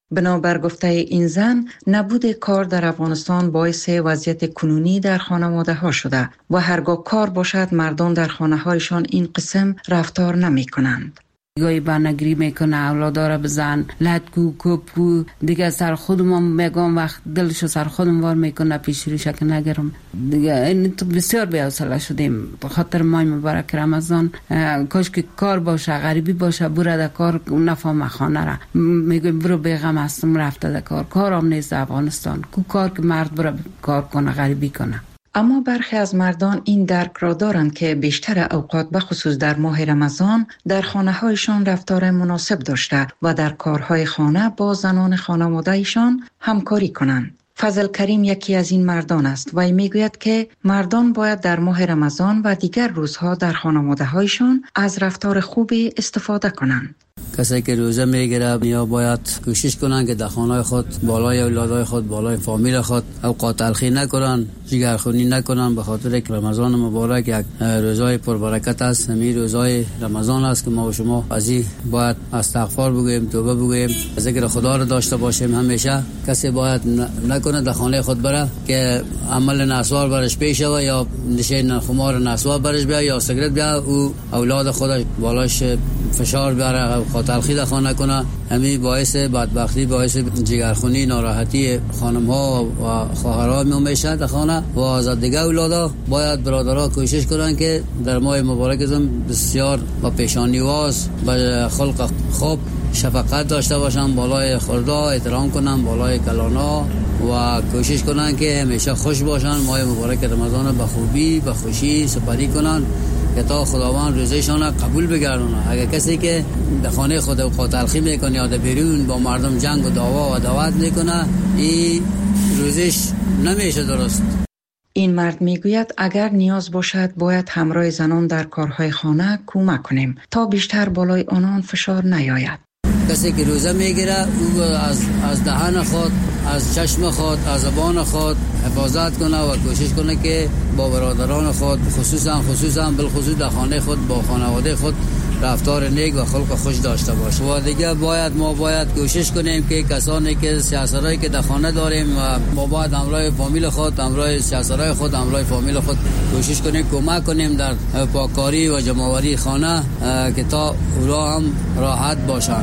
بنابر گفته این زن، نبود کار در افغانستان باعث وضعیت کنونی در خانواده ها شده و هرگاه کار باشد مردان در خانه هایشان این قسم رفتار نمی کنند. گاهی بانگری میکنه، اولادا را بزن، لطکو کپکو دیگه سر خودم میگم وقت دلشو سر خودم وار میکنه پیش روش که نگرم دیگه. این تو بسیار بی‌حوصله شدیم به خاطر ماه مبارک رمضان. کاش که کار باشه، غریبی باشه، برو در کار، نفهم خانه را میگم برو بیغم هستم رفته در کار. کارم نیست افغانستان، کو کار که مرد برو کار کنه، غریبی کنه. اما برخی از مردان این درک را دارند که بیشتر اوقات به خصوص در ماه رمضان در خانه هایشان رفتار مناسب داشته و در کارهای خانه با زنان خانواده ایشان همکاری کنند. فضل کریم یکی از این مردان است و میگوید که مردان باید در ماه رمضان و دیگر روزها در خانواده هایشان از رفتار خوبی استفاده کنند. کسی که روزه میگیره یا باید کوشش کنن که در خانه خود بالای اولادای خود، بالای فامیل خود اوقات تلخی نکنن، جگرخونی نکنن، به خاطر که رمضان مبارک یک روزای پربرکت است. همین روزای رمضان است که ما و شما از این باید استغفار بگوییم، توبه بگوییم، ذکر خدا را داشته باشیم. همیشه کسی باید نکنه در خانه خود بره که عمل نسوار برش پیش و یا نشه خمار نسوار برش بیا یا سیگرت بیا او اولاد خودش بالاش فشار بیاره، تلخی در خانه کنه. همین باعث بدبختی، باعث جگرخونی، ناراحتی خانم ها و خواهرها میشه در خانه و از دیگه اولادا. باید برادرها کوشش کنن که در ماه مبارک بسیار با پیشانیواز با خلق خوب شفقت داشته باشن، بالای خوردا احترام کنن، بالای کلانا و کوشش کنن که همیشه خوش باشن. ماه مبارک رمضان به خوبی به خوشی سپری کنن که تا خداوند روزشان قبول بگردونه. اگر کسی که در خانه خود اوقات تلخی میکنه یا در بیرون با مردم جنگ و دعوا و دعوت میکنه، این روزش نمیشه درست. این مرد میگوید اگر نیاز باشد باید همراه زنان در کارهای خانه کمک کنیم تا بیشتر بالای آنان فشار نیاید. کسی که روزه میگیره او از دهن خود، از چشم خود، از زبان خود حفاظت کنه و کوشش کنه که با برادران خود خصوصا بالخصوص در خانه خود با خانواده خود رفتار نیک و خلق خوش داشته باشه. و دیگه ما باید کوشش کنیم که کسانی که سیاستایی که در خانه داریم و ما باید همراه فامیل خود، همراه سیاستای خود، همراه فامیل خود کوشش کنیم کمک کنیم در پاککاری و جمع‌آوری خانه که تا اونا هم راحت باشن.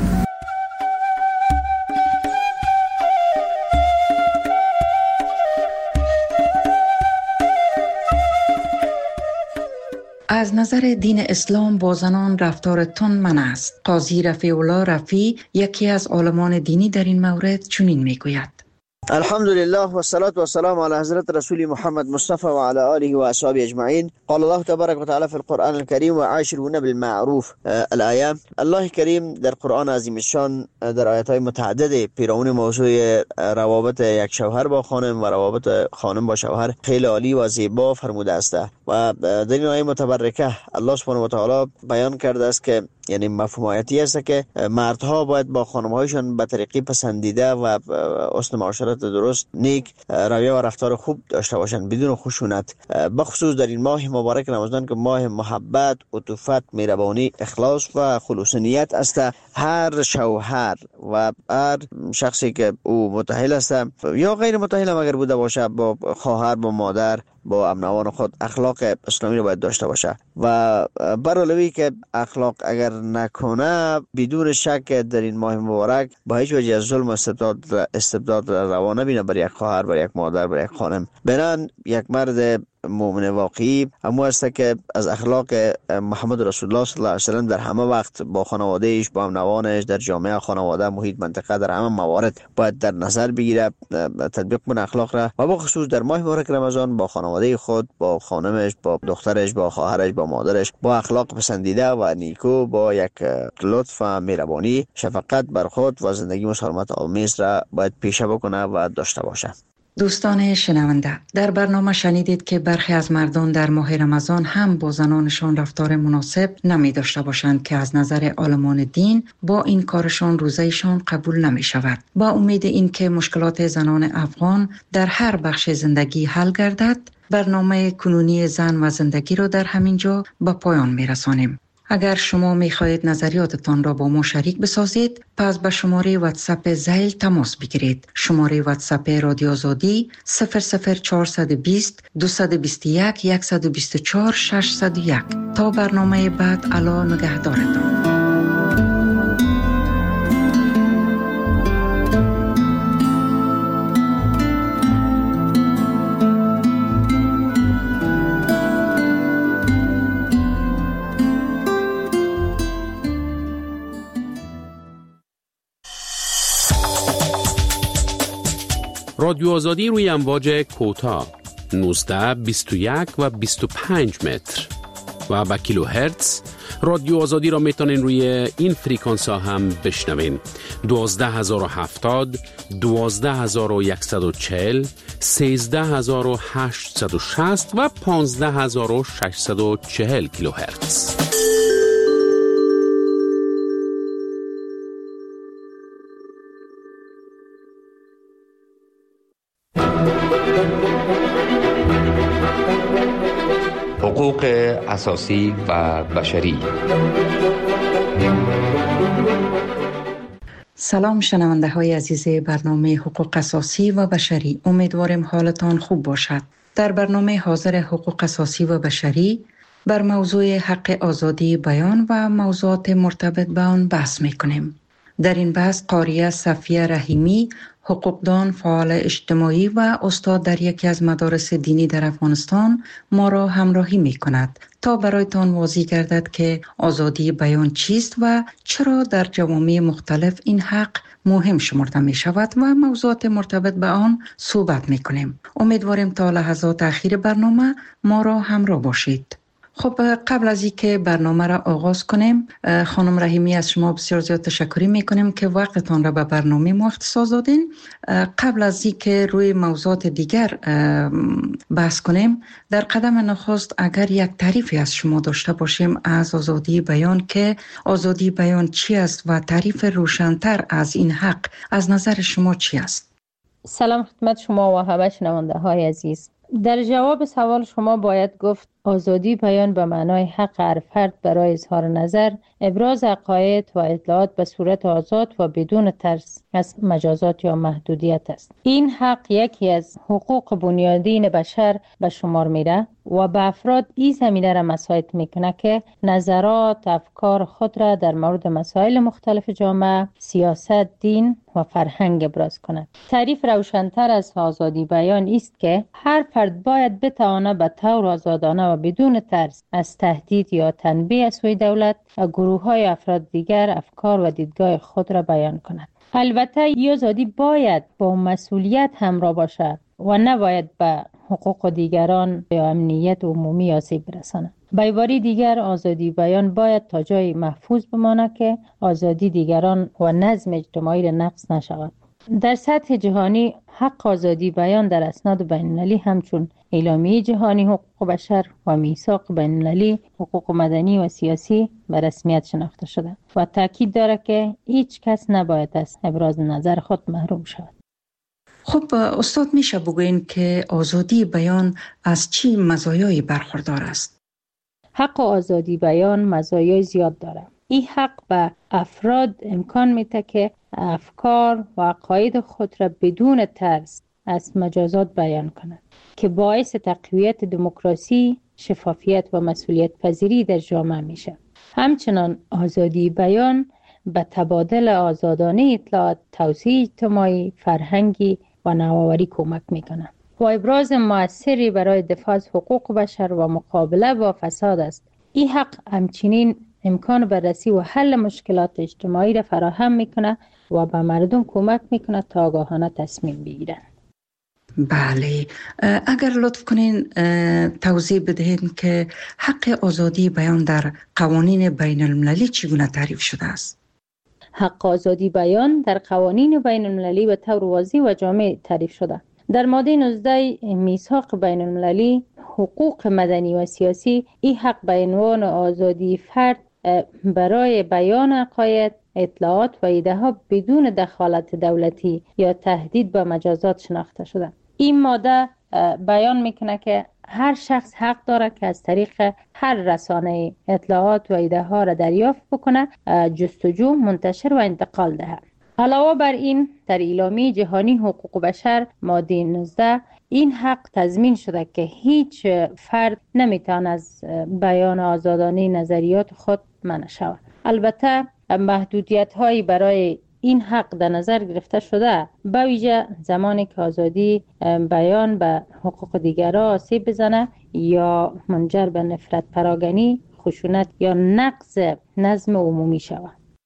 از نظر دین اسلام با زنان رفتار تند منع است. قاضی رفیع الله رفیع یکی از عالمان دینی در این مورد چنین میگوید: الحمدلله و الصلاة و السلام علی حضرت رسول محمد مصطفى و علی آله و اصحابه اجمعین. قال الله تبارک و تعالی فی القرآن الكریم و عاشرون بالمعروف الآیه. الله کریم در قرآن عظیم الشان در آیات‌های متعدد پیرامون موضوع روابط یک شوهر با خانم و روابط خانم با شوهر خیلی عالی و زیبا فرموده است و در این آیه متبرکه الله سبحانه و تعالی بیان کرده است که یعنی مفهوم آیاتی است که مردها باید با خانم‌هایشان به طریقی پسندیده و حسن معاشرت درست، نیک رویه و رفتار خوب داشته باشند بدون خشونت. بخصوص در این ماه مبارک رمضان که ماه محبت، عطوفت، مهربانی، اخلاص و خلوص نیت است، هر شوهر و هر شخصی که او متأهل است یا غیر متأهل اگر بوده باشه با خواهر، با مادر، با امنوان خود اخلاق اسلامی رو باید داشته باشه و برعلاوه که اخلاق اگر نکنه بدون شک در این ماه مبارک با هیچ وجه از ظلم و استبداد روا نبینه بر یک خواهر، بر یک مادر، بر یک خانم. بنان یک مرد مؤمن واقعی همو است که از اخلاق محمد رسول الله صلی الله علیه و سلم در همه وقت با خانواده‌اش، با امنوانش، در جامعه خانواده، محیط، منطقه، در همه موارد باید در نظر بگیره، تطبیق کنه اخلاق را و بخصوص در ماه مبارک رمضان با خانواده خود، با خانمش، با دخترش، با خواهرش، با مادرش با اخلاق پسندیده و نیکو، با یک لطف و مهربانی، شفقت بر خود و زندگی مسالمت آمیز را باید پیشه بکنه و داشته باشه. دوستان شنونده، در برنامه شنیدید که برخی از مردان در ماه رمضان هم با زنانشان رفتار مناسب نمی داشته باشند که از نظر عالمان دین با این کارشان روزهشان قبول نمی شود. با امید این که مشکلات زنان افغان در هر بخش زندگی حل گردد، برنامه کنونی زن و زندگی را در همین جا به پایان می رسانیم. اگر شما می‌خواهید نظریاتتان را با ما شریک بسازید، پس به شماره واتساپ ذیل تماس بگیرید. شماره واتساپ رادیو آزادی 00420 221 124 601. تا برنامه بعد، الا نگهدارتان. رادیو آزادی روی امواج کوتاه 19 21 و 25 متر و با کیلو هرتز. رادیو آزادی را میتونین روی این فریکانس ها هم بشنوین. 12070 12140 13860 و 15640 کیلو هرتز. حقوق اساسی و بشری. سلام شنونده های عزیز برنامه حقوق اساسی و بشری، امیدوارم حالتان خوب باشد. در برنامه حاضر حقوق اساسی و بشری بر موضوع حق آزادی بیان و موضوعات مرتبط به آن بحث میکنیم. در این بحث قاریه صفیه رحیمی، حقوقدان، فعال اجتماعی و استاد در یکی از مدارس دینی در افغانستان ما را همراهی می کند تا برایتان واضح گردد که آزادی بیان چیست و چرا در جوامع مختلف این حق مهم شمرده می شود و موضوعات مرتبط به آن صحبت می کنیم. امیدواریم تا لحظات اخیر برنامه ما را همراه باشید. خب قبل از اینکه برنامه را آغاز کنیم، خانم رحیمی از شما بسیار زیاد تشکر میکنیم که وقتتان را به برنامه ما اختصاص دادین. قبل از اینکه روی موضوعات دیگر بحث کنیم، در قدم نخست اگر یک تعریفی از شما داشته باشیم از آزادی بیان، که آزادی بیان چی است و تعریف روشن‌تر از این حق از نظر شما چی است؟ سلام خدمت شما و همه شنونده های عزیز. در جواب سوال شما باید گفت آزادی بیان به معنای حق هر فرد برای اظهار نظر، ابراز عقاید و اطلاعات به صورت آزاد و بدون ترس از مجازات یا محدودیت است. این حق یکی از حقوق بنیادین بشر به شمار میره و به افراد این زمینه را مساعد میکنه که نظرات، افکار خود را در مورد مسائل مختلف جامعه، سیاست، دین و فرهنگ ابراز کنند. تعریف روشن‌تر از آزادی بیان است که هر فرد باید بتواند به طور آزادانه و بدون ترس از تهدید یا تنبیه از سوی دولت و گروه‌های افراد دیگر افکار و دیدگاه خود را بیان کند. البته این آزادی باید با مسئولیت همراه باشد و نباید به حقوق دیگران یا امنیت عمومی آسیب برساند. به عبارت دیگر، آزادی بیان باید تا جای محفوظ بماند که آزادی دیگران و نظم اجتماعی را نقض نشود. در سطح جهانی حق آزادی بیان در اسناد بین‌المللی همچون اعلامیه جهانی حقوق بشر و میثاق بین‌المللی حقوق مدنی و سیاسی به رسمیت شناخته شده و تاکید دارد که هیچ کس نباید از ابراز نظر خود محروم شود. خب استاد، میشه بگوین که آزادی بیان از چی مزایایی برخوردار است؟ حق آزادی بیان مزایای زیاد دارد. این حق به افراد امکان میده که افکار و عقاید خود را بدون ترس از مجازات بیان کنند که باعث تقویت دموکراسی، شفافیت و مسئولیت پذیری در جامعه میشه. همچنان آزادی بیان به تبادل آزادانه اطلاعات، توسعه اجتماعی، فرهنگی و نوآوری کمک میکنه و ابراز مؤثری برای دفاع از حقوق بشر و مقابله با فساد است. این حق همچنین امکان بررسی و حل مشکلات اجتماعی را فراهم میکنه و به مردم کمک میکنه تا آگاهانه تصمیم بگیرند. بله، اگر لطف کنین توضیح بدهید که حق آزادی بیان در قوانین بین المللی چگونه تعریف شده است؟ حق آزادی بیان در قوانین بین المللی به طور واضح و جامع تعریف شده. در ماده 19 میثاق بین المللی حقوق مدنی و سیاسی، این حق به عنوان آزادی فرد برای بیان عقاید، اطلاعات و ایده ها بدون دخالت دولتی یا تهدید به مجازات شناخته شده. این ماده بیان میکنه که هر شخص حق دارد که از طریق هر رسانه اطلاعات و ایده ها را دریافت بکنه، جستجو، منتشر و انتقال دهد. علاوه بر این، در اعلامیه جهانی حقوق بشر ماده 19 این حق تضمین شده که هیچ فرد نمیتواند از بیان آزادانه نظریات خود منع شود. البته محدودیت هایی برای این حق در نظر گرفته شده، به ویژه زمانی که آزادی بیان به حقوق دیگران آسیب بزنه یا منجر به نفرت پراگنی، خشونت یا نقض نظم عمومی شود.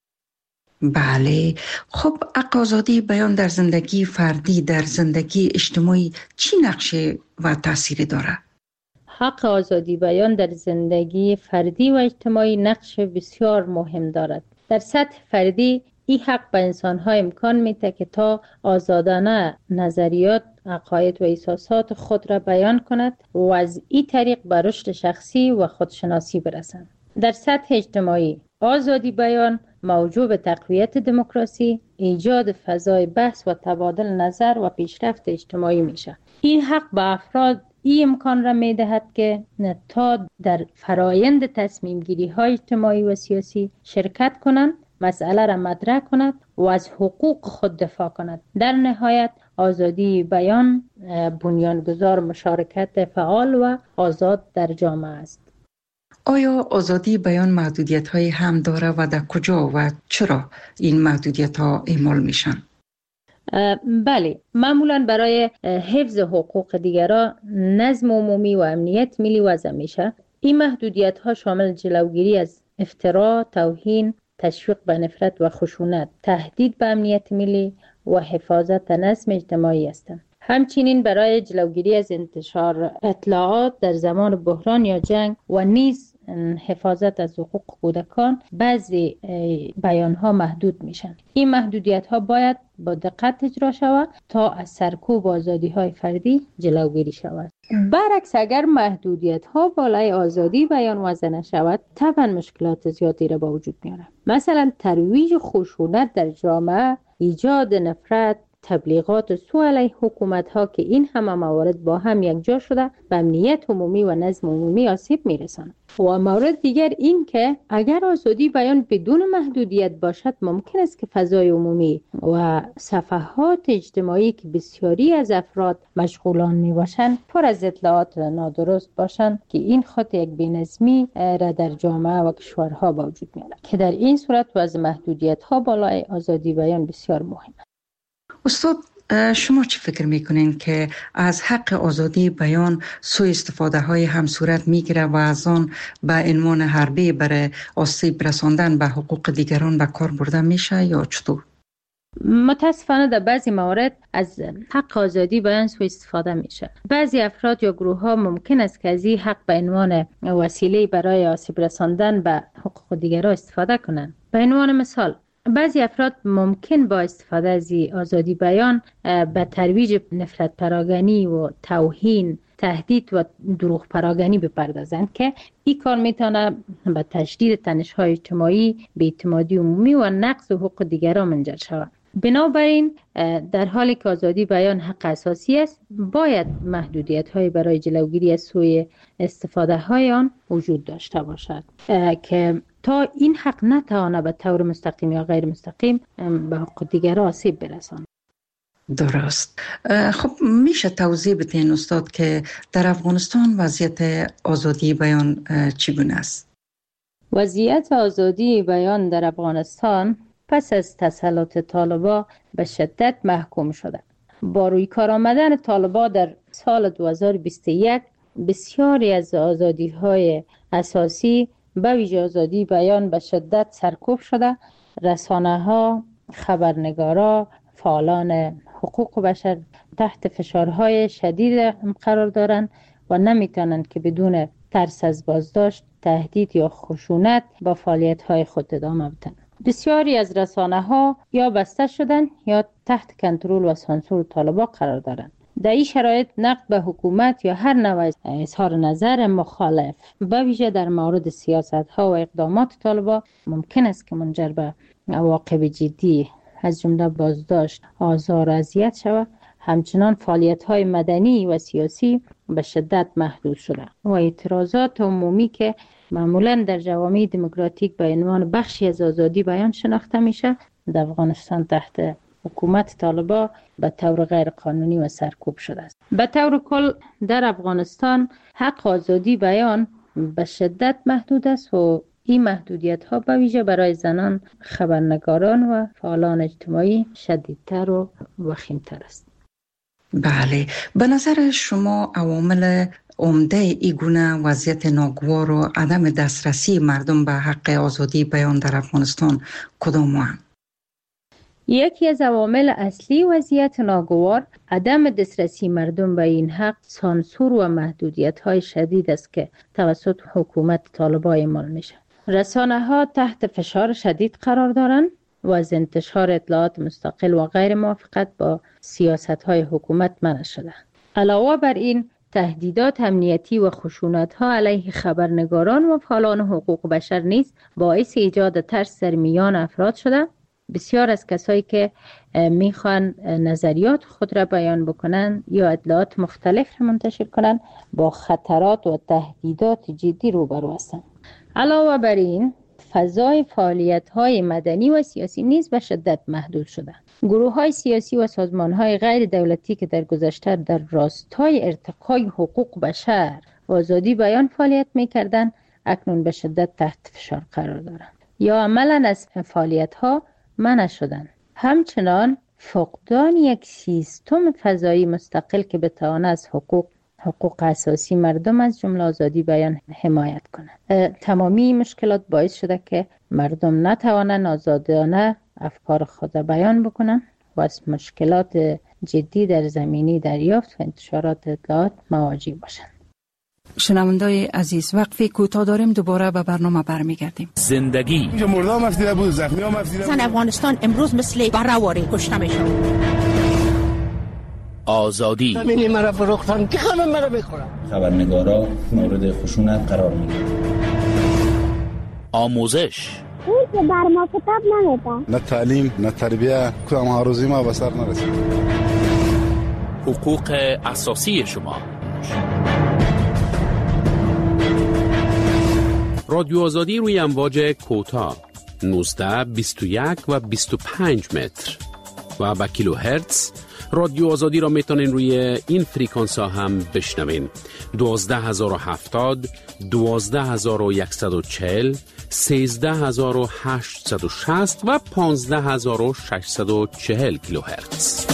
بله، خب حق آزادی بیان در زندگی فردی، در زندگی اجتماعی چی نقشه و تأثیری دارد؟ حق آزادی بیان در زندگی فردی و اجتماعی نقش بسیار مهم دارد. در سطح فردی این حق به انسان‌ها امکان میده که تا آزادانه نظریات، عقاید و احساسات خود را بیان کند و از این طریق به رشد شخصی و خودشناسی برسند. در سطح اجتماعی آزادی بیان موجب به تقویت دموکراسی، ایجاد فضای بحث و تبادل نظر و پیشرفت اجتماعی میشه. این حق به افراد این امکان را میدهد که تا در فرایند تصمیم گیری های اجتماعی و سیاسی شرکت کنند، مسئله را مطرح کند و از حقوق خود دفاع کند. در نهایت آزادی بیان بنیانگذار مشارکت فعال و آزاد در جامعه است. آیا آزادی بیان محدودیت های هم داره و در کجا و چرا این محدودیت ها اعمال میشن؟ بله، معمولا برای حفظ حقوق دیگران، نظم عمومی و امنیت ملی وضع میشه. این محدودیت ها شامل جلوگیری از افترا، توهین، تشویق به نفرت و خشونت، تهدید به امنیت ملی و حفاظت نظم اجتماعی هستند. همچنین برای جلوگیری از انتشار اطلاعات در زمان بحران یا جنگ و نیز حفاظت از حقوق کودکان بعضی بیانها محدود میشن. این محدودیت ها باید با دقت اجرا شود تا از سرکوب آزادی های فردی جلوگیری شود. برعکس اگر محدودیت ها بالای آزادی بیان وضع نشود، طبعا مشکلات زیادی را به وجود میاره. مثلا ترویج خشونت در جامعه، ایجاد نفرت، تبلیغات سوء علیه حکومت ها که این همه موارد با هم یکجا شده به امنیت عمومی و نظم عمومی آسیب میرساند. و مورد دیگر این که اگر آزادی بیان بدون محدودیت باشد، ممکن است که فضای عمومی و صفحات اجتماعی که بسیاری از افراد مشغولان می باشند پر از اطلاعات نادرست باشند که این خود یک بی‌نظمی را در جامعه و کشورها به وجود میارد که در این صورت وضع محدودیت ها بالای آزادی بیان بسیار مهم است. استاد، شما چی فکر میکنین که از حق آزادی بیان سوء استفاده های هم صورت میگیره و از آن به عنوان حربه برای آسیب رساندن به حقوق دیگران به کار برده میشه یا چطور؟ متاسفانه در بعضی موارد از حق آزادی بیان سوء استفاده میشه. بعضی افراد یا گروه ها ممکن است که از این حق به عنوان وسیله برای آسیب رساندن به حقوق دیگران استفاده کنند. به عنوان مثال، بعضی افراد ممکن با استفاده از آزادی بیان به ترویج نفرت پراگنی و توهین، تهدید و دروغ پراگنی بپردازند که این کار میتونه به تشدید تنش‌های اجتماعی، بی‌اعتمادی عمومی و نقض حقوق دیگران منجر شود. بنابراین در حالی که آزادی بیان حق اساسی است، باید محدودیت‌های برای جلوگیری از سوء استفاده های آن وجود داشته باشد که تا این حق نتواند به طور مستقیم یا غیر مستقیم به حقوق دیگران آسیب برساند. درست. خب میشه توضیح بدین استاد که در افغانستان وضعیت آزادی بیان چگونه است؟ وضعیت آزادی بیان در افغانستان پس از تسلط طالبان به شدت محکوم شده. با روی کار آمدن طالبان در سال 2021 بسیاری از آزادی‌های اساسی به ویژه آزادی بیان به شدت سرکوب شده. رسانه‌ها، خبرنگارا، فعالان حقوق بشر تحت فشارهای شدید قرار دارند و نمیتونند که بدون ترس از بازداشت، تهدید یا خشونت با فعالیت‌های خود ادامه بدن. بسیاری از رسانه‌ها یا بسته شدن یا تحت کنترل و سانسور طالبان قرار دارند. در این شرایط نقد به حکومت یا هر نوع اظهار نظر مخالف به ویژه در مورد سیاست‌ها و اقدامات طالبان ممکن است که منجر به عواقب جدی از جمله بازداشت، آزار و اذیت شود. همچنان فعالیت‌های مدنی و سیاسی به شدت محدود شده و اعتراضات عمومی که معمولا در جوامع دموکراتیک به عنوان بخشی از آزادی بیان شناخته میشه در افغانستان تحت حکومت طالبان به طور غیر قانونی و سرکوب شده است. به طور کل در افغانستان حق آزادی بیان به شدت محدود است و این محدودیت ها به ویژه برای زنان، خبرنگاران و فعالان اجتماعی شدیدتر و وخیمتر است. بله، به نظر شما عوامل عمده این گونه وضعیت ناگوار و عدم دسترسی مردم به حق آزادی بیان در افغانستان کدام هستند؟ یکی از عوامل اصلی وضعیت ناگوار عدم دسترسی مردم به این حق سانسور و محدودیت‌های شدید است که توسط حکومت طالبان اعمال میشه. رسانه‌ها تحت فشار شدید قرار دارند و از انتشار اطلاعات مستقل و غیر موافقت با سیاست‌های حکومت منع شده. علاوه بر این تهدیدات امنیتی و خشونت‌ها علیه خبرنگاران و فعالان حقوق بشر نیز باعث ایجاد ترس در میان افراد شده. بسیار از کسایی که میخوان نظریات خود را بیان بکنن یا اطلاعات مختلف را منتشر کنن با خطرات و تهدیدات جدی روبرو هستند. علاوه بر این فضای فعالیت‌های مدنی و سیاسی نیز به شدت محدود شده. گروه‌های سیاسی و سازمان‌های غیر دولتی که در گذشته در راستای ارتقای حقوق بشر و آزادی بیان فعالیت می‌کردند اکنون به شدت تحت فشار قرار دارند یا عملاً از فعالیت‌ها منع شدند. همچنان فقدان یک سیستم فضایی مستقل که بتواند از حقوق اساسی مردم از جمله آزادی بیان حمایت کنند. تمامی مشکلات باعث شده که مردم نتوانند آزادانه افکار خود بیان بکنند و از مشکلات جدی در زمینه دریافت و انتشارات اطلاعات مواجه باشند. شنوندای عزیز، وقفی کوتاه داریم، دوباره به برنامه برمیگردیم. زندگی مردم مفتیده بود، زخمی ها مفتیده بود. زن افغانستان امروز مثل برهواری کشته میشه. آزادی زمینی مرا فروختن که همه مرا میخورن. خبرنگارا مورد خشونت قرار میگیرن. آموزش اون که بر ما کتاب نمیده. نه تعلیم نه تربیه، کدام هاروزی ما به سر نرسید. حقوق اساسی شما. رادیو آزادی روی امواج کوتاه 19 21 و 25 متر و با کیلو هرتز. رادیو آزادی را میتونین روی این فریکانس ها هم بشنوین. 12070 12140 13860 و 15640 کیلو هرتز.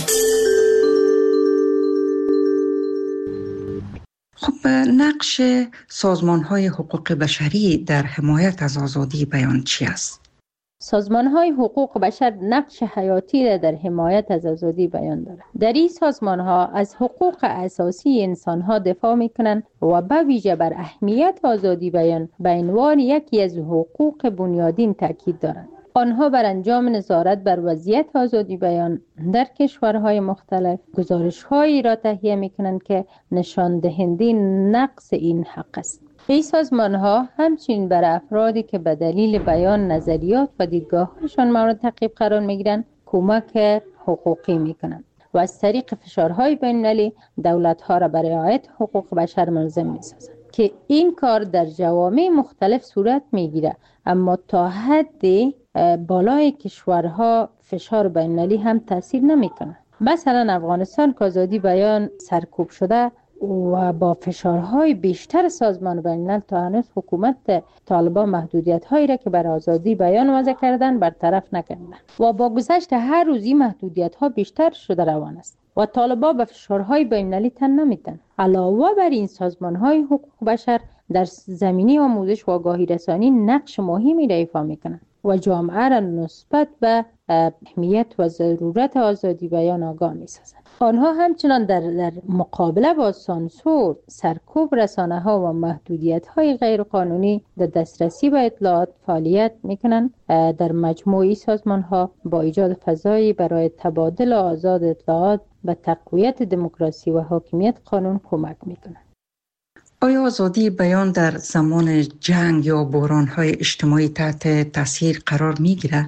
خب نقش سازمان‌های حقوق بشری در حمایت از آزادی بیان چی است؟ سازمان‌های حقوق بشر نقش حیاتی را در حمایت از آزادی بیان دارند. در این سازمان‌ها از حقوق اساسی انسان‌ها دفاع می‌کنند و به ویژه بر اهمیت آزادی بیان به عنوان یکی از حقوق بنیادین تاکید دارند. آنها بر انجام نظارت بر وضعیت آزادی بیان در کشورهای مختلف گزارش‌هایی را تهیه می‌کنند که نشان دهنده نقص این حق است. این سازمان‌ها همچنین بر افرادی که به دلیل بیان نظریات و دیدگاه‌هایشان مورد تعقیب قرار می‌گیرند کمک حقوقی می‌کنند و از طریق فشارهای بین‌المللی دولت‌ها را برای رعایت حقوق بشر ملزم می‌سازند که این کار در جوامع مختلف صورت می‌گیرد، اما تا حدی بالای کشورها فشار بین‌المللی هم تاثیر نمی‌کند. مثلا افغانستان که آزادی بیان سرکوب شده و با فشارهای بیشتر سازمان بین‌الملل تا هنوز حکومت طالبان محدودیت‌هایی را که بر آزادی بیان وضع کردن برطرف نکردند و با گذشت هر روز این محدودیت‌ها بیشتر شده روان است و طالبان به فشارهای بین‌المللی تن نمی‌دهند. علاوه بر این سازمان‌های حقوق بشر در زمینه آموزش و آگاهی رسانی نقش مهمی را ایفا می‌کنند و جامعه را نسبت به اهمیت و ضرورت آزادی بیان آگاه می‌سازند. آنها همچنان در مقابله با سانسور، سرکوب رسانه‌ها و محدودیت‌های غیرقانونی در دسترسی به اطلاعات فعالیت می‌کنند. در مجموعی سازمان‌ها با ایجاد فضایی برای تبادل آزاد اطلاعات و تقویت دموکراسی و حاکمیت قانون کمک می‌کنند. آیا آزادی بیان در زمان جنگ یا بحران‌های اجتماعی تحت تاثیر قرار می‌گیرد؟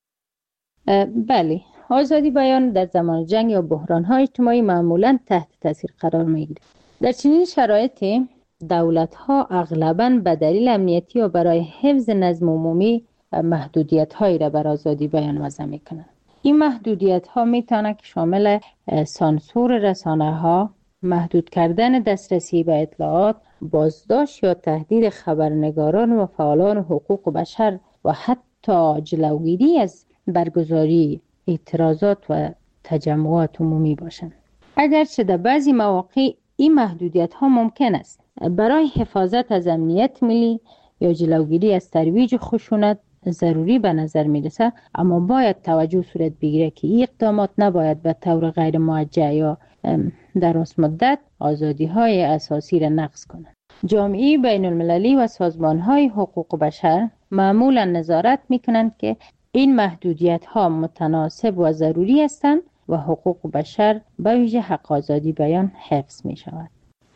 بله، آزادی بیان در زمان جنگ یا بحران‌های اجتماعی معمولاً تحت تاثیر قرار می‌گیرد. در چنین شرایطی دولت‌ها اغلباً به دلیل امنیتی و برای حفظ نظم عمومی محدودیت‌هایی را بر آزادی بیان وضع می‌کنند. این محدودیت‌ها می‌تواند که شامل سانسور رسانه‌ها، محدود کردن دسترسی به اطلاعات، بازداشت یا تهدید خبرنگاران و فعالان حقوق بشر و حتی جلوگیری از برگزاری اعتراضات و تجمعات عمومی باشند. اگرچه در بعضی مواقع این محدودیت‌ها ممکن است برای حفاظت از امنیت ملی یا جلوگیری از ترویج خشونت ضروری به نظر میرسه، اما باید توجه صورت بگیره که این اقدامات نباید به طور غیر موجه یا در راست مدت آزادی‌های اساسی را نقض کنند. جامعه بین المللی و سازمان‌های حقوق بشر معمولا نظارت می‌کنند که این محدودیت‌ها متناسب و ضروری هستند و حقوق بشر به ویژه حق آزادی بیان حفظ می‌شود.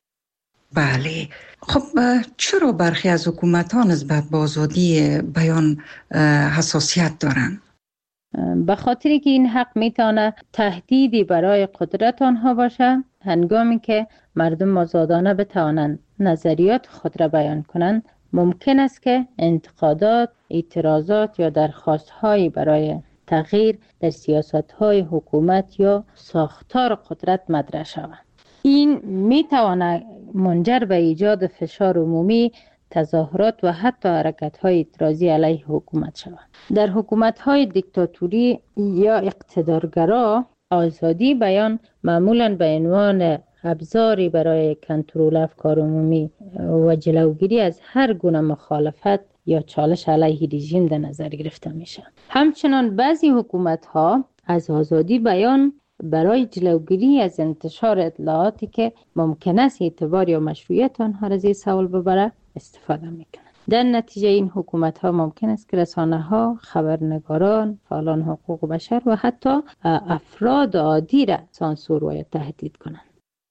بله، خب چرا برخی از حکومت‌ها نسبت به آزادی بیان حساسیت دارند؟ به خاطری که این حق میتونه تهدیدی برای قدرت آنها باشه، هنگامی که مردم آزادانه بتوانند نظریات خود را بیان کنند، ممکن است که انتقادات، اعتراضات یا درخواست‌هایی برای تغییر در سیاست‌های حکومت یا ساختار قدرت مطرح شود. این میتواند منجر به ایجاد فشار عمومی، تظاهرات و حتی حرکت‌های اعتراضی علیه حکومت شود. در حکومت‌های دیکتاتوری یا اقتدارگرا، آزادی بیان معمولاً به عنوان ابزاری برای کنترل افکار عمومی و جلوگیری از هر گونه مخالفت یا چالش علیه رژیم در نظر گرفته میشه. همچنان بعضی حکومت‌ها از آزادی بیان برای جلوگیری از انتشار اطلاعاتی که ممکن است اعتبار یا مشروعیت آنها را زیر سوال ببره استفاده میکنند. در نتیجه این حکومت‌ها ممکن است که رسانه‌ها، خبرنگاران، فعالان حقوق بشر و حتی افراد عادی را سانسور و تهدید کنند.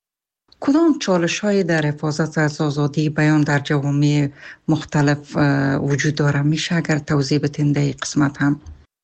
کدام چالش‌هایی در حفاظت از آزادی بیان در جوامع مختلف وجود داره؟ میشه اگر توضیح بدین در این قسمت هم؟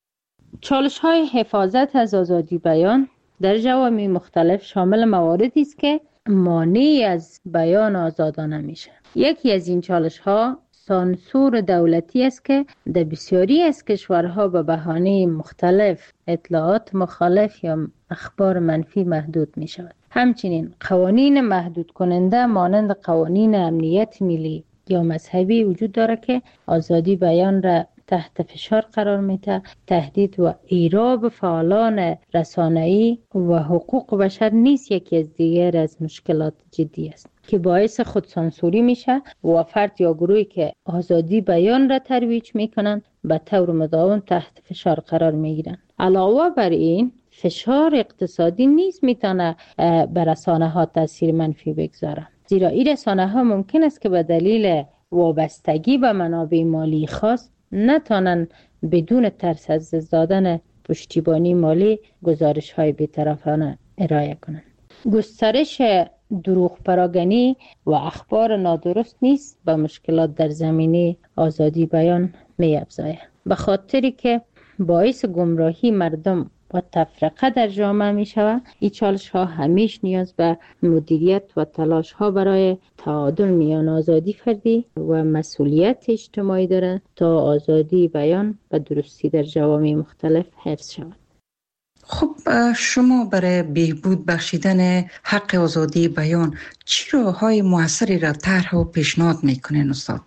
چالش‌های حفاظت از آزادی بیان در جوامع مختلف شامل مواردی است که مانع از بیان آزادانه میشه. یکی از این چالش‌ها سانسور دولتی است که در بسیاری از کشورها به بهانه مختلف اطلاعات مخالف یا اخبار منفی محدود می شود. همچنین قوانین محدود کننده مانند قوانین امنیت ملی یا مذهبی وجود داره که آزادی بیان را تحت فشار قرار میده. تهدید و ایراب فعالان رسانه‌ای و حقوق بشر نیز یکی از دیگر از مشکلات جدی است که باعث خودسانسوری میشه و فرد یا گروهی که آزادی بیان را ترویج میکنن به طور مداوم تحت فشار قرار میگیرن. علاوه بر این فشار اقتصادی نیز میتونه بر رسانه ها تاثیر منفی بگذاره، زیرا این رسانه ها ممکن است که به دلیل وابستگی به منابع مالی خاص نتونن بدون ترس از دادن پشتیبانی مالی گزارش های بی‌طرفانه ارائه کنند. گسترش دروغ پراگنی و اخبار نادرست نیست به مشکلات در زمینه آزادی بیان می افزاید، به خاطری که باعث گمراهی مردم و تفرقه در جامعه می شود. این چالش ها همیش نیاز به مدیریت و تلاش ها برای تعادل میان آزادی فردی و مسئولیت اجتماعی دارند تا آزادی بیان و درستی در جوامع مختلف حفظ شود. خب شما برای بهبود بخشیدن حق آزادی بیان چه راه‌های موثری را طرح و پیشنهاد میکنین استاد؟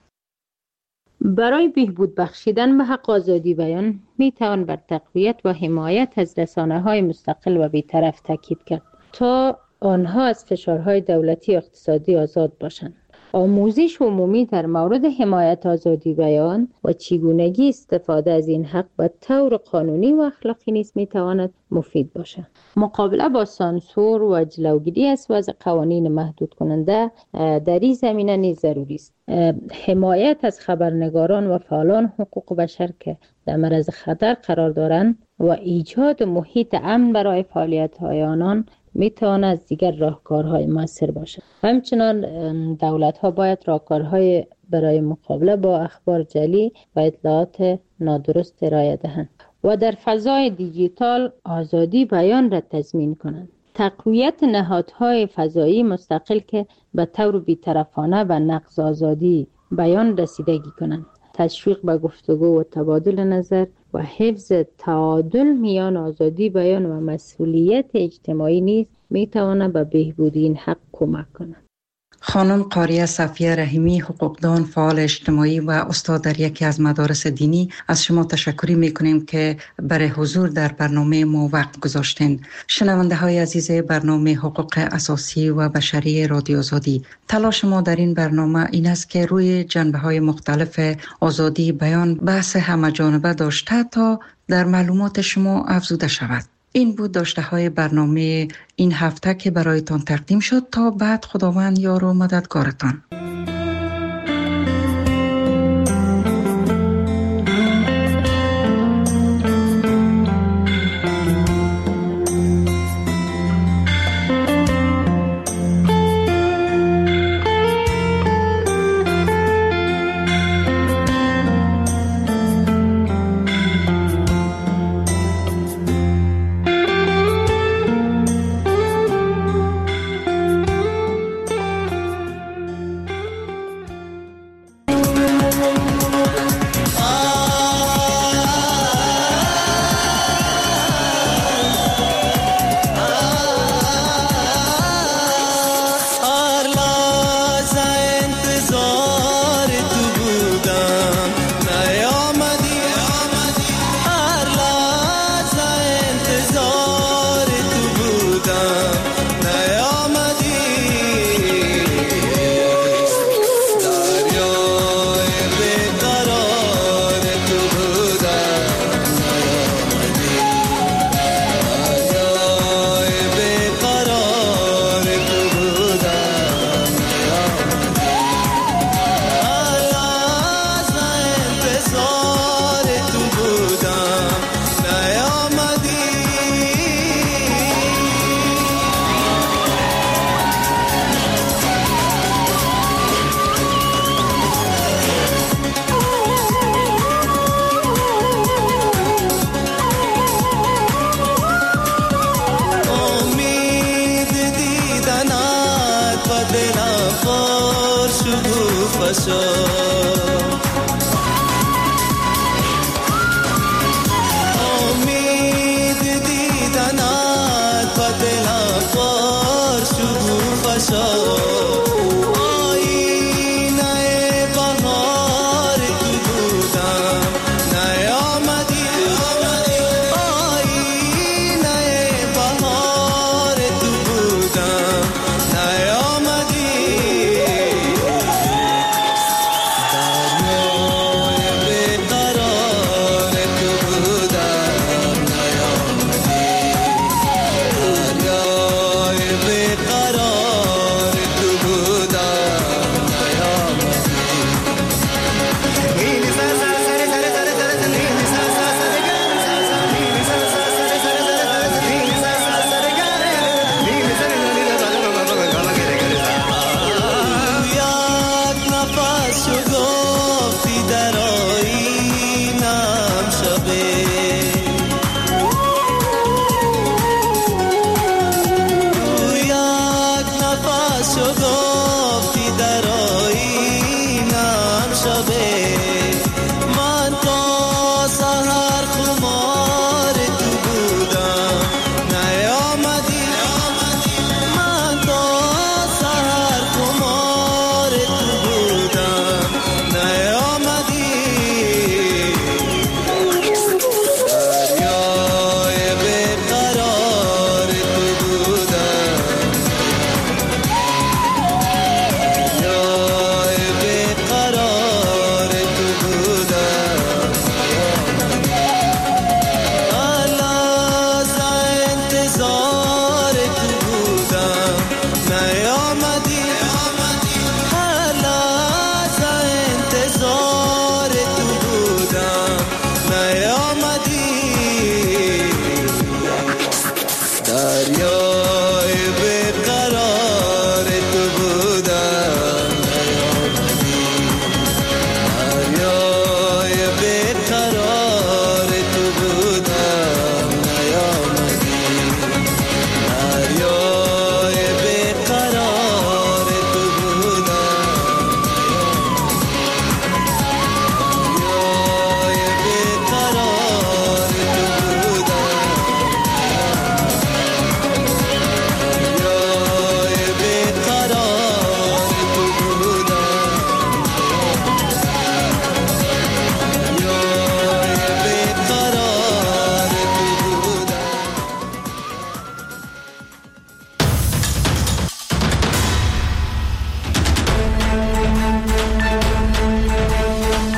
برای بهبود بخشیدن به حق آزادی بیان می توان بر تقویت و حمایت از رسانه‌های مستقل و بی‌طرف تاکید کرد تا آنها از فشارهای دولتی و اقتصادی آزاد باشند. آموزش عمومی در مورد حمایت آزادی بیان و چگونگی استفاده از این حق به طور قانونی و اخلاقی نیز می تواند مفید باشد. مقابله با سانسور و جلوگیری از وضع قوانین محدود کننده در این زمینه نیز ضروری است. حمایت از خبرنگاران و فعالان حقوق بشر که در معرض خطر قرار دارند و ایجاد محیط امن برای فعالیت‌های آنان میتواند از دیگر راهکارهای مؤثر باشد. همچنان دولت‌ها باید راهکارهای برای مقابله با اخبار جعلی و اطلاعات نادرست ارائه دهند و در فضای دیجیتال آزادی بیان را تضمین کنند. تقویت نهادهای فضایی مستقل که به طور بی‌طرفانه و نقض آزادی بیان رسیدگی کنند، تشویق به گفتگو و تبادل نظر و حفظ تعادل میان آزادی بیان و مسئولیت اجتماعی نیز میتواند به بهبود این حق کمک کند. خانم قاریه صفیه رحیمی، حقوقدان، فعال اجتماعی و استاد در یکی از مدارس دینی، از شما تشکر میکنیم که برای حضور در برنامه ما وقت گذاشتین. شنونده های عزیز برنامه حقوق اساسی و بشری رادیو آزادی، تلاش ما در این برنامه این است که روی جنبه های مختلف آزادی بیان بحث همه‌جانبه داشته تا در معلومات شما افزوده شود. این بود داشته های برنامه این هفته که برایتان تقدیم شد. تا بعد خداوند یار و مددگارتان. امید دیدنت و دلم پر شکوفه شد.